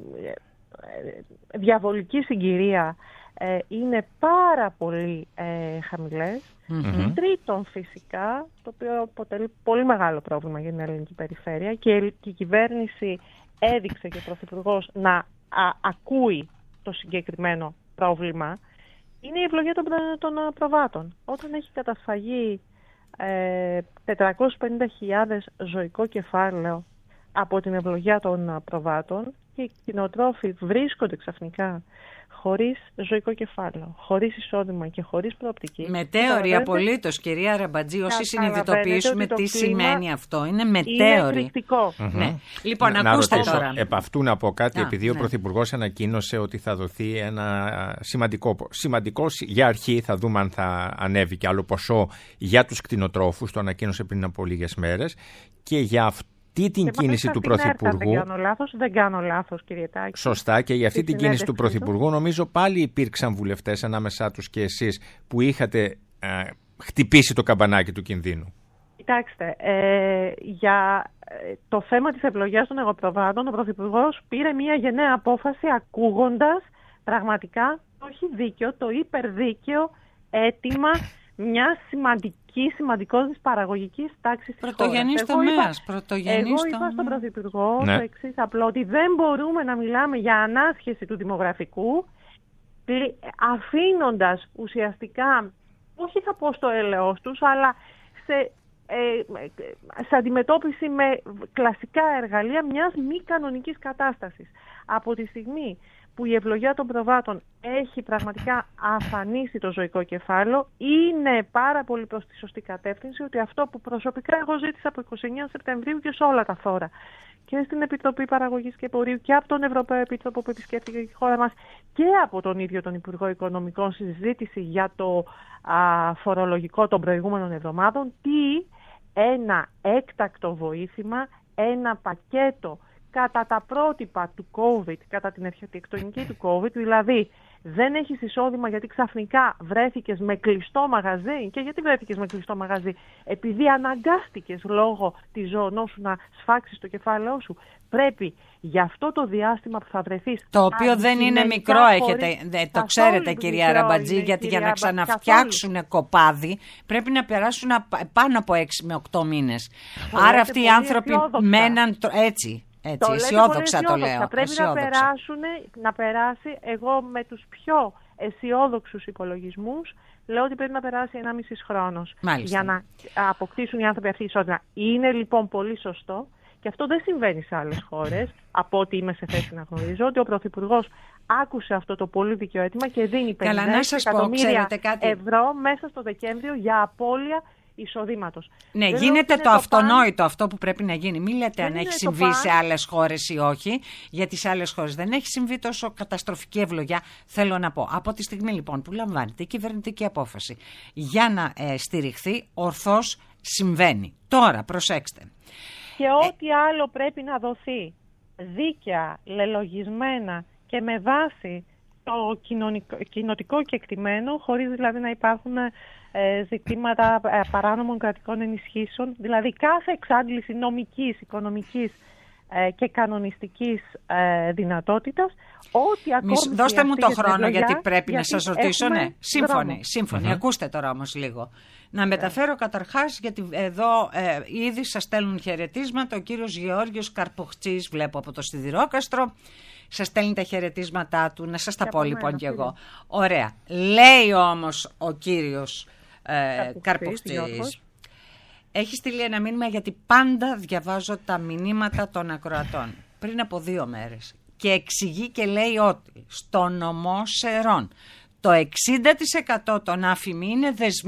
διαβολική συγκυρία ε, είναι πάρα πολύ ε, χαμηλές. Mm-hmm. Τρίτον, φυσικά, το οποίο αποτελεί πολύ μεγάλο πρόβλημα για την ελληνική περιφέρεια και η κυβέρνηση έδειξε και ο Πρωθυπουργός να α, ακούει το συγκεκριμένο πρόβλημα, είναι η ευλογία των, των προβάτων. Όταν έχει κατασφαγεί ε, τετρακόσιες πενήντα χιλιάδες ζωικό κεφάλαιο από την ευλογία των προβάτων και οι κτηνοτρόφοι βρίσκονται ξαφνικά χωρίς ζωικό κεφάλαιο, χωρίς εισόδημα και χωρίς προοπτική. Μετέωρη απολύτως, κυρία Αραμπατζή, όσοι συνειδητοποιήσουμε τι σημαίνει αυτό. Είναι μετέωρη. Είναι φρικτικό. Mm-hmm. Ναι. Λοιπόν, να, ακούστε να τώρα. Επ' αυτού να πω κάτι, Α, επειδή ναι. ο Πρωθυπουργός ανακοίνωσε ότι θα δοθεί ένα σημαντικό, σημαντικό, για αρχή θα δούμε αν θα ανέβει και άλλο ποσό για τους κτηνοτρόφους, το ανακοίνωσε πριν από λίγες μέρες, και για αυτό. Τι την και κίνηση του Πρωθυπουργού. Δεν κάνω λάθος, δεν κάνω λάθος, κύριε Τάκη. Σωστά, και για αυτή την κίνηση του Πρωθυπουργού νομίζω πάλι υπήρξαν βουλευτές ανάμεσά τους και εσείς που είχατε ε, χτυπήσει το καμπανάκι του κινδύνου. Κοιτάξτε, ε, για ε, το θέμα της ευλογίας των εγωπροβάτων, ο Πρωθυπουργός πήρε μια γενναία απόφαση ακούγοντας πραγματικά το όχι δίκαιο, το υπερδίκαιο αίτημα μια σημαντική, σημαντικότερης παραγωγικής τάξης της χώρας. Πρωτογενής τομέας. Εγώ είπα στον Πρωθυπουργό ναι. το εξής απλό, ότι δεν μπορούμε να μιλάμε για ανάσχεση του δημογραφικού αφήνοντας ουσιαστικά, όχι θα πω στο έλεος τους, αλλά σε, ε, σε αντιμετώπιση με κλασικά εργαλεία μιας μη κανονικής κατάστασης. Από τη στιγμή που η ευλογία των προβάτων έχει πραγματικά αφανίσει το ζωικό κεφάλαιο, είναι πάρα πολύ προς τη σωστή κατεύθυνση, ότι αυτό που προσωπικά εγώ ζήτησα από είκοσι εννέα Σεπτεμβρίου και σε όλα τα φόρα και στην Επιτροπή Παραγωγής και Εμπορίου και από τον Ευρωπαίο Επίτροπο που επισκέφθηκε τη χώρα μας και από τον ίδιο τον Υπουργό Οικονομικών στη συζήτηση για το α, φορολογικό των προηγούμενων εβδομάδων, τι ένα έκτακτο βοήθημα, ένα πακέτο κατά τα πρότυπα του COVID, κατά την αρχιτεκτονική του COVID, δηλαδή δεν έχεις εισόδημα γιατί ξαφνικά βρέθηκες με κλειστό μαγαζί. Και γιατί βρέθηκες με κλειστό μαγαζί? Επειδή αναγκάστηκες λόγω της ζωονός σου να σφάξεις το κεφάλαιό σου. Πρέπει για αυτό το διάστημα που θα βρεθείς... Το οποίο δεν είναι μικρό, έχετε, δε, το ξέρετε κυρία Ραμπατζή, γιατί κυρία, για να ξαναφτιάξουν καθόλου κοπάδι πρέπει να περάσουν πάνω από έξι με οκτώ μήνες. Άρα αυτοί οι άνθρωποι μέναν έτσι... Έτσι, το αισιόδοξα το λέω. Πρέπει αισιόδοξα. Να, περάσουν, να περάσει, εγώ με τους πιο αισιόδοξους υπολογισμούς, λέω ότι πρέπει να περάσει ένα μισή χρόνος για να αποκτήσουν οι άνθρωποι αυτή η ισότητα. Είναι λοιπόν πολύ σωστό, και αυτό δεν συμβαίνει σε άλλες χώρες, από ό,τι είμαι σε θέση να γνωρίζω, ότι ο Πρωθυπουργός άκουσε αυτό το πολύ δίκαιο αίτημα και δίνει πενήντα εκατομμύρια ευρώ μέσα στο Δεκέμβριο για απώλεια εισοδήματος. Ναι, δεν γίνεται το, το αυτονόητο παν... αυτό που πρέπει να γίνει. Μην λέτε δεν αν έχει συμβεί παν... σε άλλες χώρες ή όχι, γιατί σε άλλες χώρες δεν έχει συμβεί τόσο καταστροφική ευλογιά. Θέλω να πω, από τη στιγμή λοιπόν που λαμβάνεται η κυβερνητική απόφαση για να ε, στηριχθεί, ορθώς συμβαίνει. Τώρα, προσέξτε. Και ό,τι ε... άλλο πρέπει να δοθεί δίκαια, λελογισμένα και με βάση το κοινοτικό κεκτημένο, χωρίς δηλαδή να υπάρχουν ε, ζητήματα ε, παράνομων κρατικών ενισχύσεων, δηλαδή κάθε εξάντληση νομικής, οικονομικής ε, και κανονιστικής ε, δυνατότητας, ό,τι ακόμη... Μισ, δώστε μου το χρόνο ευλογιά, γιατί πρέπει γιατί να σας ρωτήσω. Ναι, σύμφωνοι, σύμφωνοι. Mm-hmm. Ακούστε τώρα όμως λίγο. Να μεταφέρω καταρχάς, γιατί εδώ ε, ήδη σας στέλνουν χαιρετίσματα, ο κύριος Γεώργιος Καρποχτσής, βλέπω από το Σιδηρόκαστρο, σας στέλνει τα χαιρετίσματά του, να σας τα πω λοιπόν κι εγώ. Ωραία. Λέει όμως ο κύριος ε, Καρποχτσής, έχει στείλει ένα μήνυμα γιατί πάντα διαβάζω τα μηνύματα των ακροατών πριν από δύο μέρες και εξηγεί και λέει ότι στο νομό Σερών το εξήντα τοις εκατό των άφημοι είναι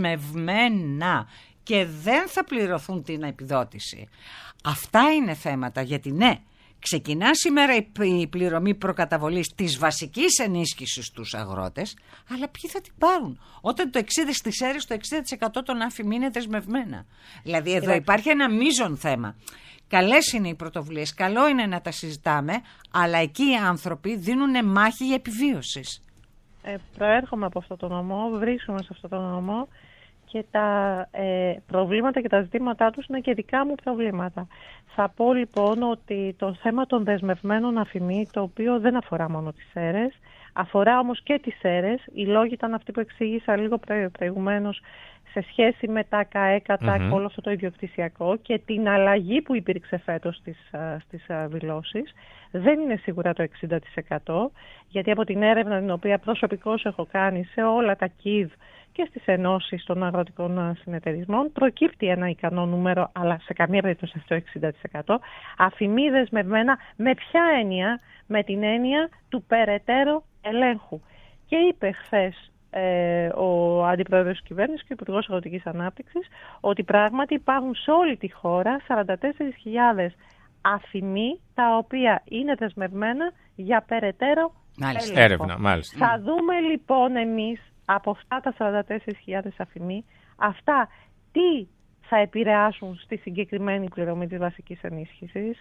δεσμευμένα και δεν θα πληρωθούν την επιδότηση. Αυτά είναι θέματα, γιατί ναι, ξεκινά σήμερα η πληρωμή προκαταβολής της βασικής ενίσχυσης στους αγρότες, αλλά ποιοι θα την πάρουν όταν το εξήντα στις αίρες, το εξήντα τοις εκατό των άφημοι είναι δεσμευμένα. Δηλαδή εδώ Ελά. υπάρχει ένα μείζον θέμα. Καλές είναι οι πρωτοβουλίες, καλό είναι να τα συζητάμε, αλλά εκεί οι άνθρωποι δίνουν μάχη επιβίωσης. Ε, προέρχομαι από αυτό το νομό, βρίσκομαι σε αυτό το νομό και τα ε, προβλήματα και τα ζητήματά τους είναι και δικά μου προβλήματα. Θα πω λοιπόν ότι το θέμα των δεσμευμένων αφημί, το οποίο δεν αφορά μόνο τις αίρες, αφορά όμως και τις αίρες. Οι λόγοι ήταν αυτοί που εξήγησα λίγο προηγουμένως σε σχέση με τα ΚΑΕ, ΚΑΤΑΚ, mm-hmm. όλο αυτό το ιδιοκτησιακό και την αλλαγή που υπήρξε φέτος στις, στις δηλώσεις. Δεν είναι σίγουρα το εξήντα τοις εκατό, γιατί από την έρευνα την οποία προσωπικώς έχω κάνει σε όλα τα ΚΙΒ και στις ενώσεις των αγροτικών συνεταιρισμών προκύπτει ένα ικανό νούμερο, αλλά σε καμία περίπτωση αυτό εξήντα τοις εκατό, αφημί δεσμευμένα. Με ποια έννοια? Με την έννοια του περαιτέρω ελέγχου. Και είπε χθες ε, ο Αντιπρόεδρος της Κυβέρνησης και ο Υπουργός Αγροτικής Ανάπτυξης ότι πράγματι υπάρχουν σε όλη τη χώρα σαράντα τέσσερις χιλιάδες αφημί τα οποία είναι δεσμευμένα για περαιτέρω μάλιστα. έρευνα. Μάλιστα. Θα δούμε λοιπόν εμείς από αυτά τα σαράντα τέσσερις χιλιάδες αφημί, αυτά τι θα επηρεάσουν στη συγκεκριμένη πληρωμή της βασικής ενίσχυσης.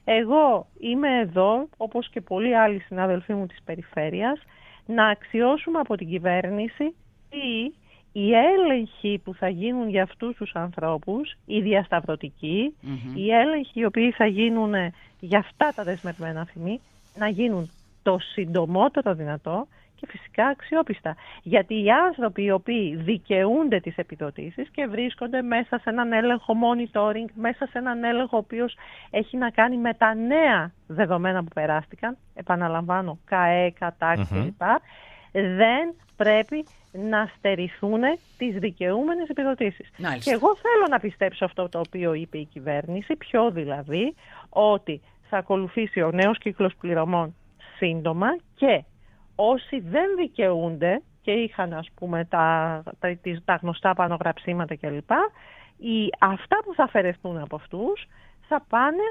Εγώ είμαι εδώ, όπως και πολλοί άλλοι συνάδελφοί μου της περιφέρειας, να αξιώσουμε από την κυβέρνηση τι οι έλεγχοι που θα γίνουν για αυτούς τους ανθρώπους, οι διασταυρωτικοί, mm-hmm. οι έλεγχοι οι οποίοι θα γίνουν για αυτά τα δεσμευμένα αφημί, να γίνουν το συντομότερο δυνατό και φυσικά αξιόπιστα. Γιατί οι άνθρωποι οι οποίοι δικαιούνται τις επιδοτήσεις και βρίσκονται μέσα σε έναν έλεγχο monitoring, μέσα σε έναν έλεγχο ο οποίος έχει να κάνει με τα νέα δεδομένα που περάστηκαν, επαναλαμβάνω, ΚΑΕ, ΚΑΤΑΚ mm-hmm. κλπ, δεν πρέπει να στερηθούν τις δικαιούμενες επιδοτήσεις. Nice. Και εγώ θέλω να πιστέψω αυτό το οποίο είπε η κυβέρνηση, πιο δηλαδή ότι θα ακολουθήσει ο νέος κύκλος πληρωμών σύντομα και όσοι δεν δικαιούνται και είχαν ας πούμε τα, τα, τα γνωστά πανογραψίματα κλπ, οι, αυτά που θα αφαιρεθούν από αυτούς θα πάνε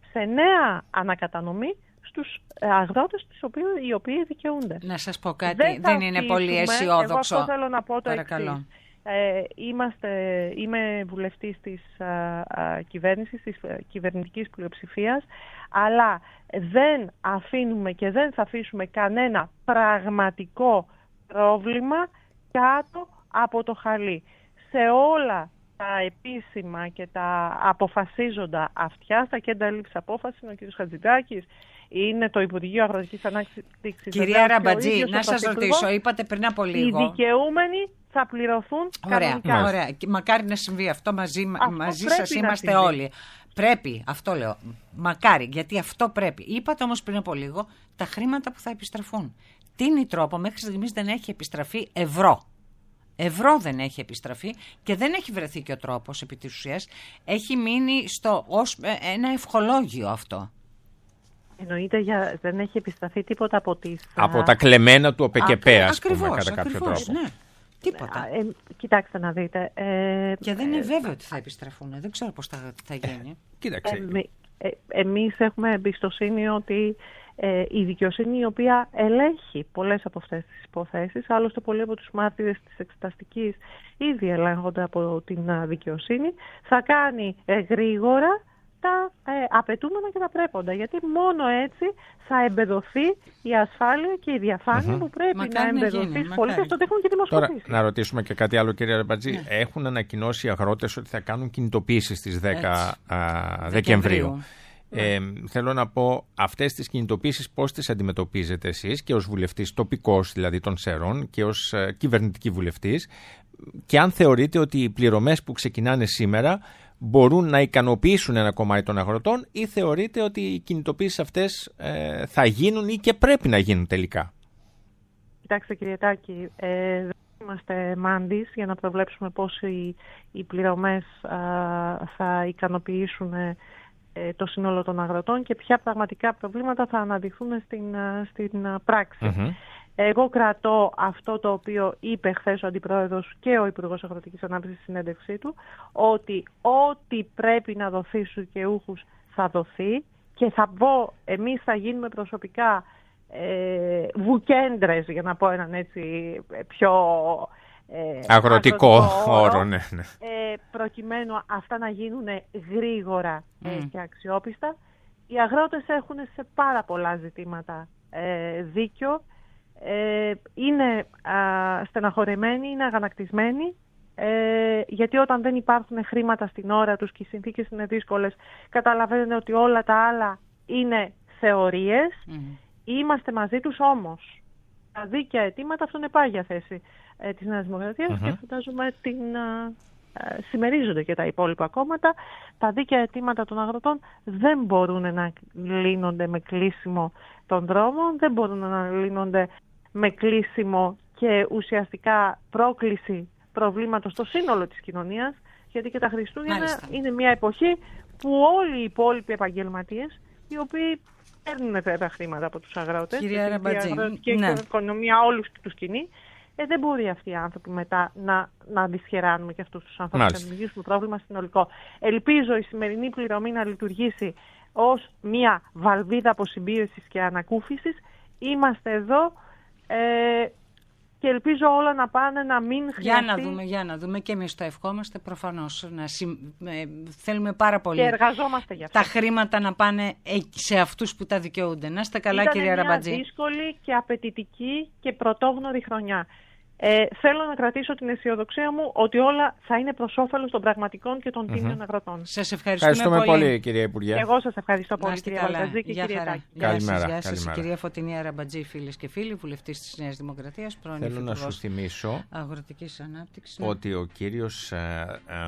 σε νέα ανακατανομή στους αγρότες τους οποίους, οι οποίοι δικαιούνται. Να σας πω κάτι, δεν, δεν είναι πολύ αισιόδοξο. Εγώ αυτό θέλω να πω το Παρακαλώ. εξής. Ε, είμαστε, είμαι βουλευτής της α, α, κυβέρνησης, της κυβερνητικής πλειοψηφίας, αλλά δεν αφήνουμε και δεν θα αφήσουμε κανένα πραγματικό πρόβλημα κάτω από το χαλί. Σε όλα τα επίσημα και τα αποφασίζοντα αυτιά, στα κέντρα λήψης απόφασης, είναι ο κ. Χατζηδάκης, είναι το Υπουργείο Αγροτικής Ανάπτυξης. Κυρία Ραμπατζή, να σας ρωτήσω, είπατε πριν από λίγο. Οι δικαιούμενοι θα πληρωθούν ωραία, κανονικά. Ωραία, και μακάρι να συμβεί αυτό, μαζί, αυτό μαζί σας είμαστε συμβεί. όλοι. Πρέπει, αυτό λέω, μακάρι, γιατί αυτό πρέπει. Είπατε όμως πριν από λίγο τα χρήματα που θα επιστραφούν. Τι είναι η τρόπο, μέχρι στιγμής δεν έχει επιστραφεί ευρώ. Ευρώ δεν έχει επιστραφεί και δεν έχει βρεθεί και ο τρόπος επί της ουσίας. Έχει μείνει στο, ως ένα ευχολόγιο αυτό. Εννοείται, για, δεν έχει επιστραφεί τίποτα από τις... Από τα κλεμμένα του ΟΠΕΚΕΠΕ, ας πούμε, ακριβώς, κατά κάποιο ακριβώς, τρόπο. Ναι. Τίποτα. Ε, κοιτάξτε να δείτε. Ε, και δεν είναι βέβαιο ότι θα επιστραφούν. Δεν ξέρω πώς θα, θα γίνει. Κοίταξε. Ε, ε, εμείς έχουμε εμπιστοσύνη ότι ε, η δικαιοσύνη, η οποία ελέγχει πολλές από αυτές τις υποθέσεις, άλλωστε πολλοί από τους μάρτυρες της εξεταστικής ήδη ελέγχονται από την δικαιοσύνη, θα κάνει ε, γρήγορα τα ε, απαιτούμενα και τα πρέποντα. Γιατί μόνο έτσι θα εμπεδοθεί η ασφάλεια και η διαφάνεια mm-hmm. που πρέπει μακάρι να εμπεδοθεί στους πολίτες. Το έχουν και δημοσκοπήσει. Τώρα, να ρωτήσουμε και κάτι άλλο, κυρία Ραμπατζή. Ναι. Έχουν ανακοινώσει οι αγρότες ότι θα κάνουν κινητοποίησεις στις δέκα Δεκεμβρίου. Ε, ναι. Θέλω να πω, αυτές τις κινητοποίησεις πώς τις αντιμετωπίζετε εσείς και ως βουλευτής τοπικός, δηλαδή των Σέρων, και ως ε, κυβερνητική βουλευτής, και αν θεωρείτε ότι οι πληρωμές που ξεκινάνε σήμερα μπορούν να ικανοποιήσουν ένα κομμάτι των αγροτών, ή θεωρείτε ότι οι κινητοποίησεις αυτές ε, θα γίνουν ή και πρέπει να γίνουν τελικά? Κοιτάξτε, κύριε Τάκη, ε, δεν είμαστε μάντις για να προβλέψουμε πώς οι, οι πληρωμές α, θα ικανοποιήσουν ε, το σύνολο των αγροτών και ποια πραγματικά προβλήματα θα αναδειχθούν στην, στην πράξη. Mm-hmm. Εγώ κρατώ αυτό το οποίο είπε χθες ο Αντιπρόεδρος και ο Υπουργός Αγροτικής Ανάπτυξης στη συνέντευξή του, ότι ό,τι πρέπει να δοθεί στους δικαιούχους θα δοθεί, και θα πω, εμείς θα γίνουμε προσωπικά ε, βουκέντρες, για να πω έναν έτσι πιο ε, αγροτικό, αγροτικό όρο, ναι, ναι. Ε, προκειμένου αυτά να γίνουν γρήγορα mm. ε, και αξιόπιστα. Οι αγρότες έχουν σε πάρα πολλά ζητήματα ε, δίκιο. Ε, είναι α, στεναχωρεμένοι, είναι αγανακτισμένοι, ε, γιατί όταν δεν υπάρχουν χρήματα στην ώρα τους και οι συνθήκες είναι δύσκολες, καταλαβαίνουν ότι όλα τα άλλα είναι θεωρίες. Mm. Είμαστε μαζί τους, όμως τα δίκαια αιτήματα, αυτό είναι πάγια θέση ε, της Νέας Δημοκρατίας mm-hmm. και φαντάζομαι την α, α, συμμερίζονται και τα υπόλοιπα κόμματα. Τα δίκαια αιτήματα των αγροτών δεν μπορούν να λύνονται με κλείσιμο των δρόμων, δεν μπορούν να λύνονται με κλείσιμο και ουσιαστικά πρόκληση προβλήματος στο σύνολο της κοινωνίας, γιατί και τα Χριστούγεννα Μάλιστα. είναι μια εποχή που όλοι οι υπόλοιποι επαγγελματίες, οι οποίοι παίρνουν τα χρήματα από τους αγρότες, κυρία Ραμπατζή, και ναι. η οικονομία όλους τους κοινή, ε, δεν μπορεί αυτοί οι άνθρωποι μετά να, να δυσχεράνουμε και αυτούς τους ανθρώπους, να δημιουργήσουμε πρόβλημα συνολικό. Ελπίζω η σημερινή πληρωμή να λειτουργήσει ως μια βαλβίδα αποσυμπίεσης και ανακούφισης. Είμαστε εδώ ε, και ελπίζω όλα να πάνε, να μην χρειαστεί. Για να δούμε, για να δούμε, και εμείς το ευχόμαστε προφανώς. Να συμ... ε, θέλουμε πάρα πολύ και εργαζόμαστε για αυτό. Τα χρήματα να πάνε σε αυτούς που τα δικαιούνται. Να είστε καλά, Ήτανε κυρία Ραμπατζή. Ήταν μια δύσκολη και απαιτητική και πρωτόγνωρη χρονιά. Ε, θέλω να κρατήσω την αισιοδοξία μου ότι όλα θα είναι προς όφελος των πραγματικών και των mm-hmm. τίμιων αγροτών. Σας ευχαριστούμε, ευχαριστούμε πολύ. πολύ, κυρία Υπουργέ. Εγώ σας ευχαριστώ πολύ, κυρία Ραμπατζή και κυρία Τάκη. Γεια σας, γεια σας. Η κυρία Φωτεινή Ραμπατζή, φίλες και φίλοι, βουλευτής της Νέας Δημοκρατίας, πρώην Θέλω να σου θυμίσω Αγροτικής Ανάπτυξης, ότι ναι. ο κύριος... Ε, ε,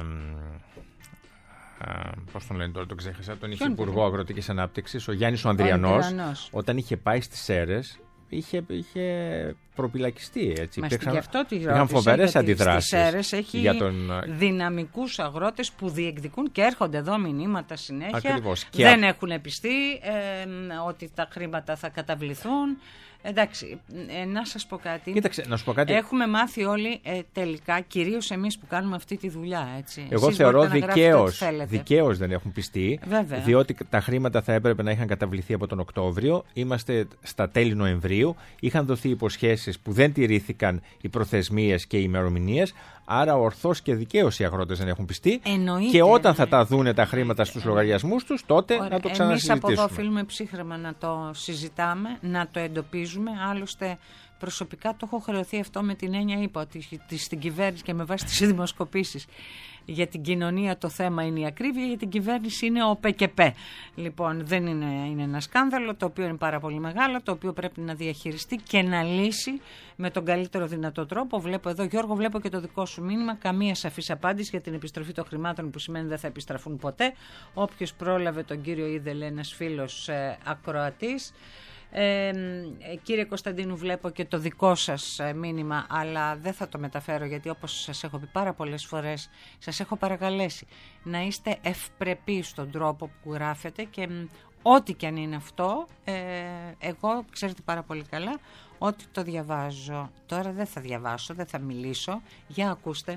ε, πώς τον λένε τώρα, τον ξέχασα, τον είχε Υπουργό Αγροτικής Ανάπτυξης, ο Γιάννης ο Ανδριανός, όταν είχε πάει στις Σέρρες, είχε... είχε προπυλακιστεί. Έτσι. Μα Υπήρξαν, γι' αυτό τη είχαν φοβερές αντιδράσεις. Στις Σέρρες έχει για τον... δυναμικούς αγρότες που διεκδικούν και έρχονται εδώ μηνύματα συνέχεια. Ακριβώς. Δεν και... έχουν πιστεί ε, ότι τα χρήματα θα καταβληθούν. Εντάξει, ε, να σας πω κάτι. Κοίταξε, να σου πω κάτι. Έχουμε μάθει όλοι ε, τελικά, κυρίως εμείς που κάνουμε αυτή τη δουλειά. Έτσι. Εγώ Εσείς θεωρώ δικαίως, δικαίως δεν έχουν πιστεί. Βέβαια. Διότι τα χρήματα θα έπρεπε να είχαν καταβληθεί από τον Οκτώβριο. Είμαστε στα τέλη Νοεμβρίου. Είχαν δοθεί υποσχέσεις που δεν τηρήθηκαν οι προθεσμίες και οι ημερομηνίες. Άρα ορθώς και δικαίως οι αγρότες δεν έχουν πιστεί. Εννοείται, και όταν ναι. θα τα δούνε τα χρήματα στους λογαριασμούς τους, τότε Ωραία. να το ξανασυζητήσουμε. Εμείς από εδώ οφείλουμε ψύχρεμα να το συζητάμε, να το εντοπίζουμε. Άλλωστε, προσωπικά το έχω χρεωθεί αυτό με την έννοια, είπα, ότι στην κυβέρνηση και με βάση τις δημοσκοπήσεις. Για την κοινωνία το θέμα είναι η ακρίβεια, για την κυβέρνηση είναι ο ΠΚΠ. Λοιπόν, δεν είναι, είναι ένα σκάνδαλο, το οποίο είναι πάρα πολύ μεγάλο, το οποίο πρέπει να διαχειριστεί και να λύσει με τον καλύτερο δυνατό τρόπο. Βλέπω εδώ, Γιώργο, βλέπω και το δικό σου μήνυμα. Καμία σαφής απάντηση για την επιστροφή των χρημάτων, που σημαίνει δεν θα επιστραφούν ποτέ. Όποιος πρόλαβε τον κύριο Ίδελε, ένας φίλος ε, ακροατής. Ε, κύριε Κωνσταντίνου, βλέπω και το δικό σας μήνυμα, αλλά δεν θα το μεταφέρω, γιατί όπως σας έχω πει πάρα πολλές φορές, σας έχω παρακαλέσει να είστε ευπρεπείς στον τρόπο που γράφετε, και ό,τι και αν είναι αυτό, ε, εγώ ξέρετε πάρα πολύ καλά ότι το διαβάζω. Τώρα δεν θα διαβάσω, δεν θα μιλήσω. Για ακούστε.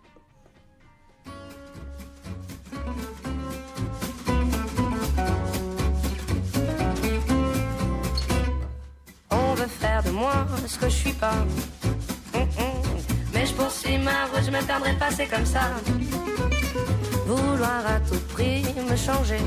Faire de moi ce que je suis pas. Mm-mm. Mais je poursuis ma route, je me perdrai pas, c'est comme ça. Vouloir à tout prix me changer.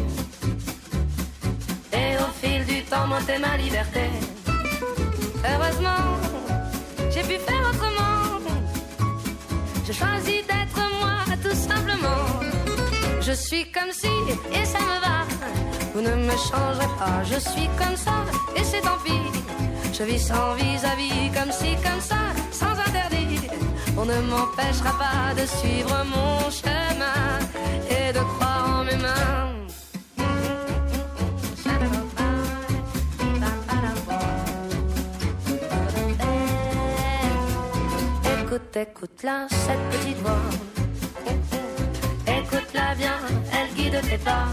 Et au fil du temps monter ma liberté. Heureusement, j'ai pu faire autrement. J'ai choisi d'être moi tout simplement. Je suis comme si et ça me va. Vous ne me changerez pas, je suis comme ça et c'est tant pis. Je vis sans vis-à-vis, comme si, comme ça, sans interdit. On ne m'empêchera pas de suivre mon chemin et de croire en mes mains. Écoute, écoute-la, cette petite voix. Écoute-la bien, elle guide tes pas.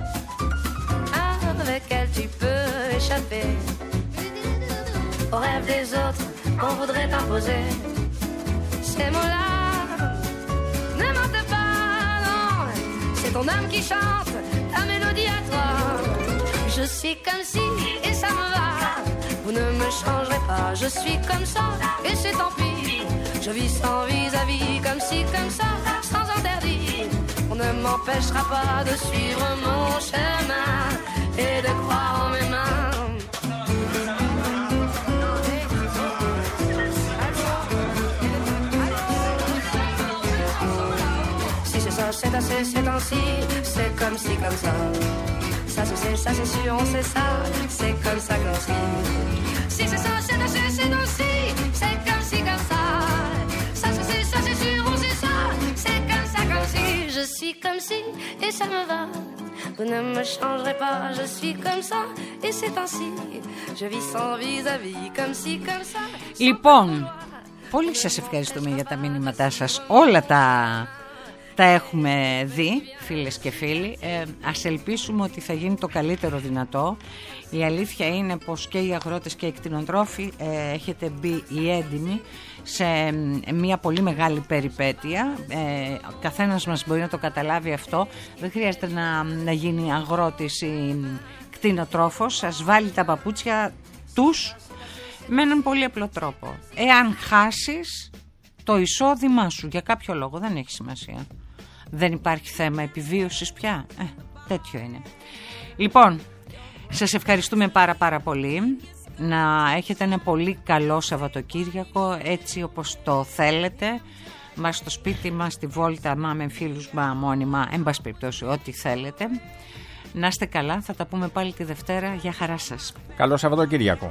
Avec elle tu peux échapper aux rêves des autres qu'on voudrait t'imposer. Ces mots-là ne mentent pas, non. C'est ton âme qui chante ta mélodie à toi. Je suis comme si et ça me va. Vous ne me changerez pas, je suis comme ça et c'est tant pis. Je vis sans vis-à-vis, comme si, comme ça, sans interdit. On ne m'empêchera pas de suivre mon chemin et de croire en mes mains. C'est assez, c'est ainsi, c'est comme si, comme ça. Ça se sait, ça c'est sûr, on sait ça, c'est comme ça, comme si. Si c'est ça, c'est assez, c'est ainsi, c'est comme si, comme ça. Ça se sait, ça c'est sûr, on sait ça, c'est comme ça, comme si. Je suis comme si, et ça me va. Vous ne me changerez pas, je suis comme ça, et c'est ainsi. Je vis sans vis-à-vis, comme si, comme ça. Λοιπόν, πολύ σας ευχαριστούμε για τα μηνύματά σας. Όλα τα... Τα έχουμε δει, φίλες και φίλοι. Ε, ας ελπίσουμε ότι θα γίνει το καλύτερο δυνατό. Η αλήθεια είναι πως και οι αγρότες και οι κτηνοτρόφοι ε, έχετε μπει οι έντιμοι σε ε, μια πολύ μεγάλη περιπέτεια. Ε, καθένας μας μπορεί να το καταλάβει αυτό. Δεν χρειάζεται να, να γίνει αγρότης ή κτηνοτρόφος. Σας βάλει τα παπούτσια τους με έναν πολύ απλό τρόπο. Εάν χάσεις το εισόδημά σου για κάποιο λόγο, δεν έχει σημασία. Δεν υπάρχει θέμα επιβίωσης πια. Ε, τέτοιο είναι. Λοιπόν, σας ευχαριστούμε πάρα πάρα πολύ. Να έχετε ένα πολύ καλό Σαββατοκύριακο, έτσι όπως το θέλετε. Μας στο σπίτι μας, στη βόλτα, μα με φίλους, μα μόνιμα, εν πάση περιπτώσει, ό,τι θέλετε. Να είστε καλά, θα τα πούμε πάλι τη Δευτέρα. Γεια χαρά σας. Καλό Σαββατοκύριακο.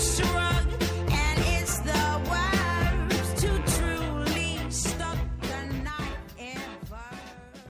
used to run.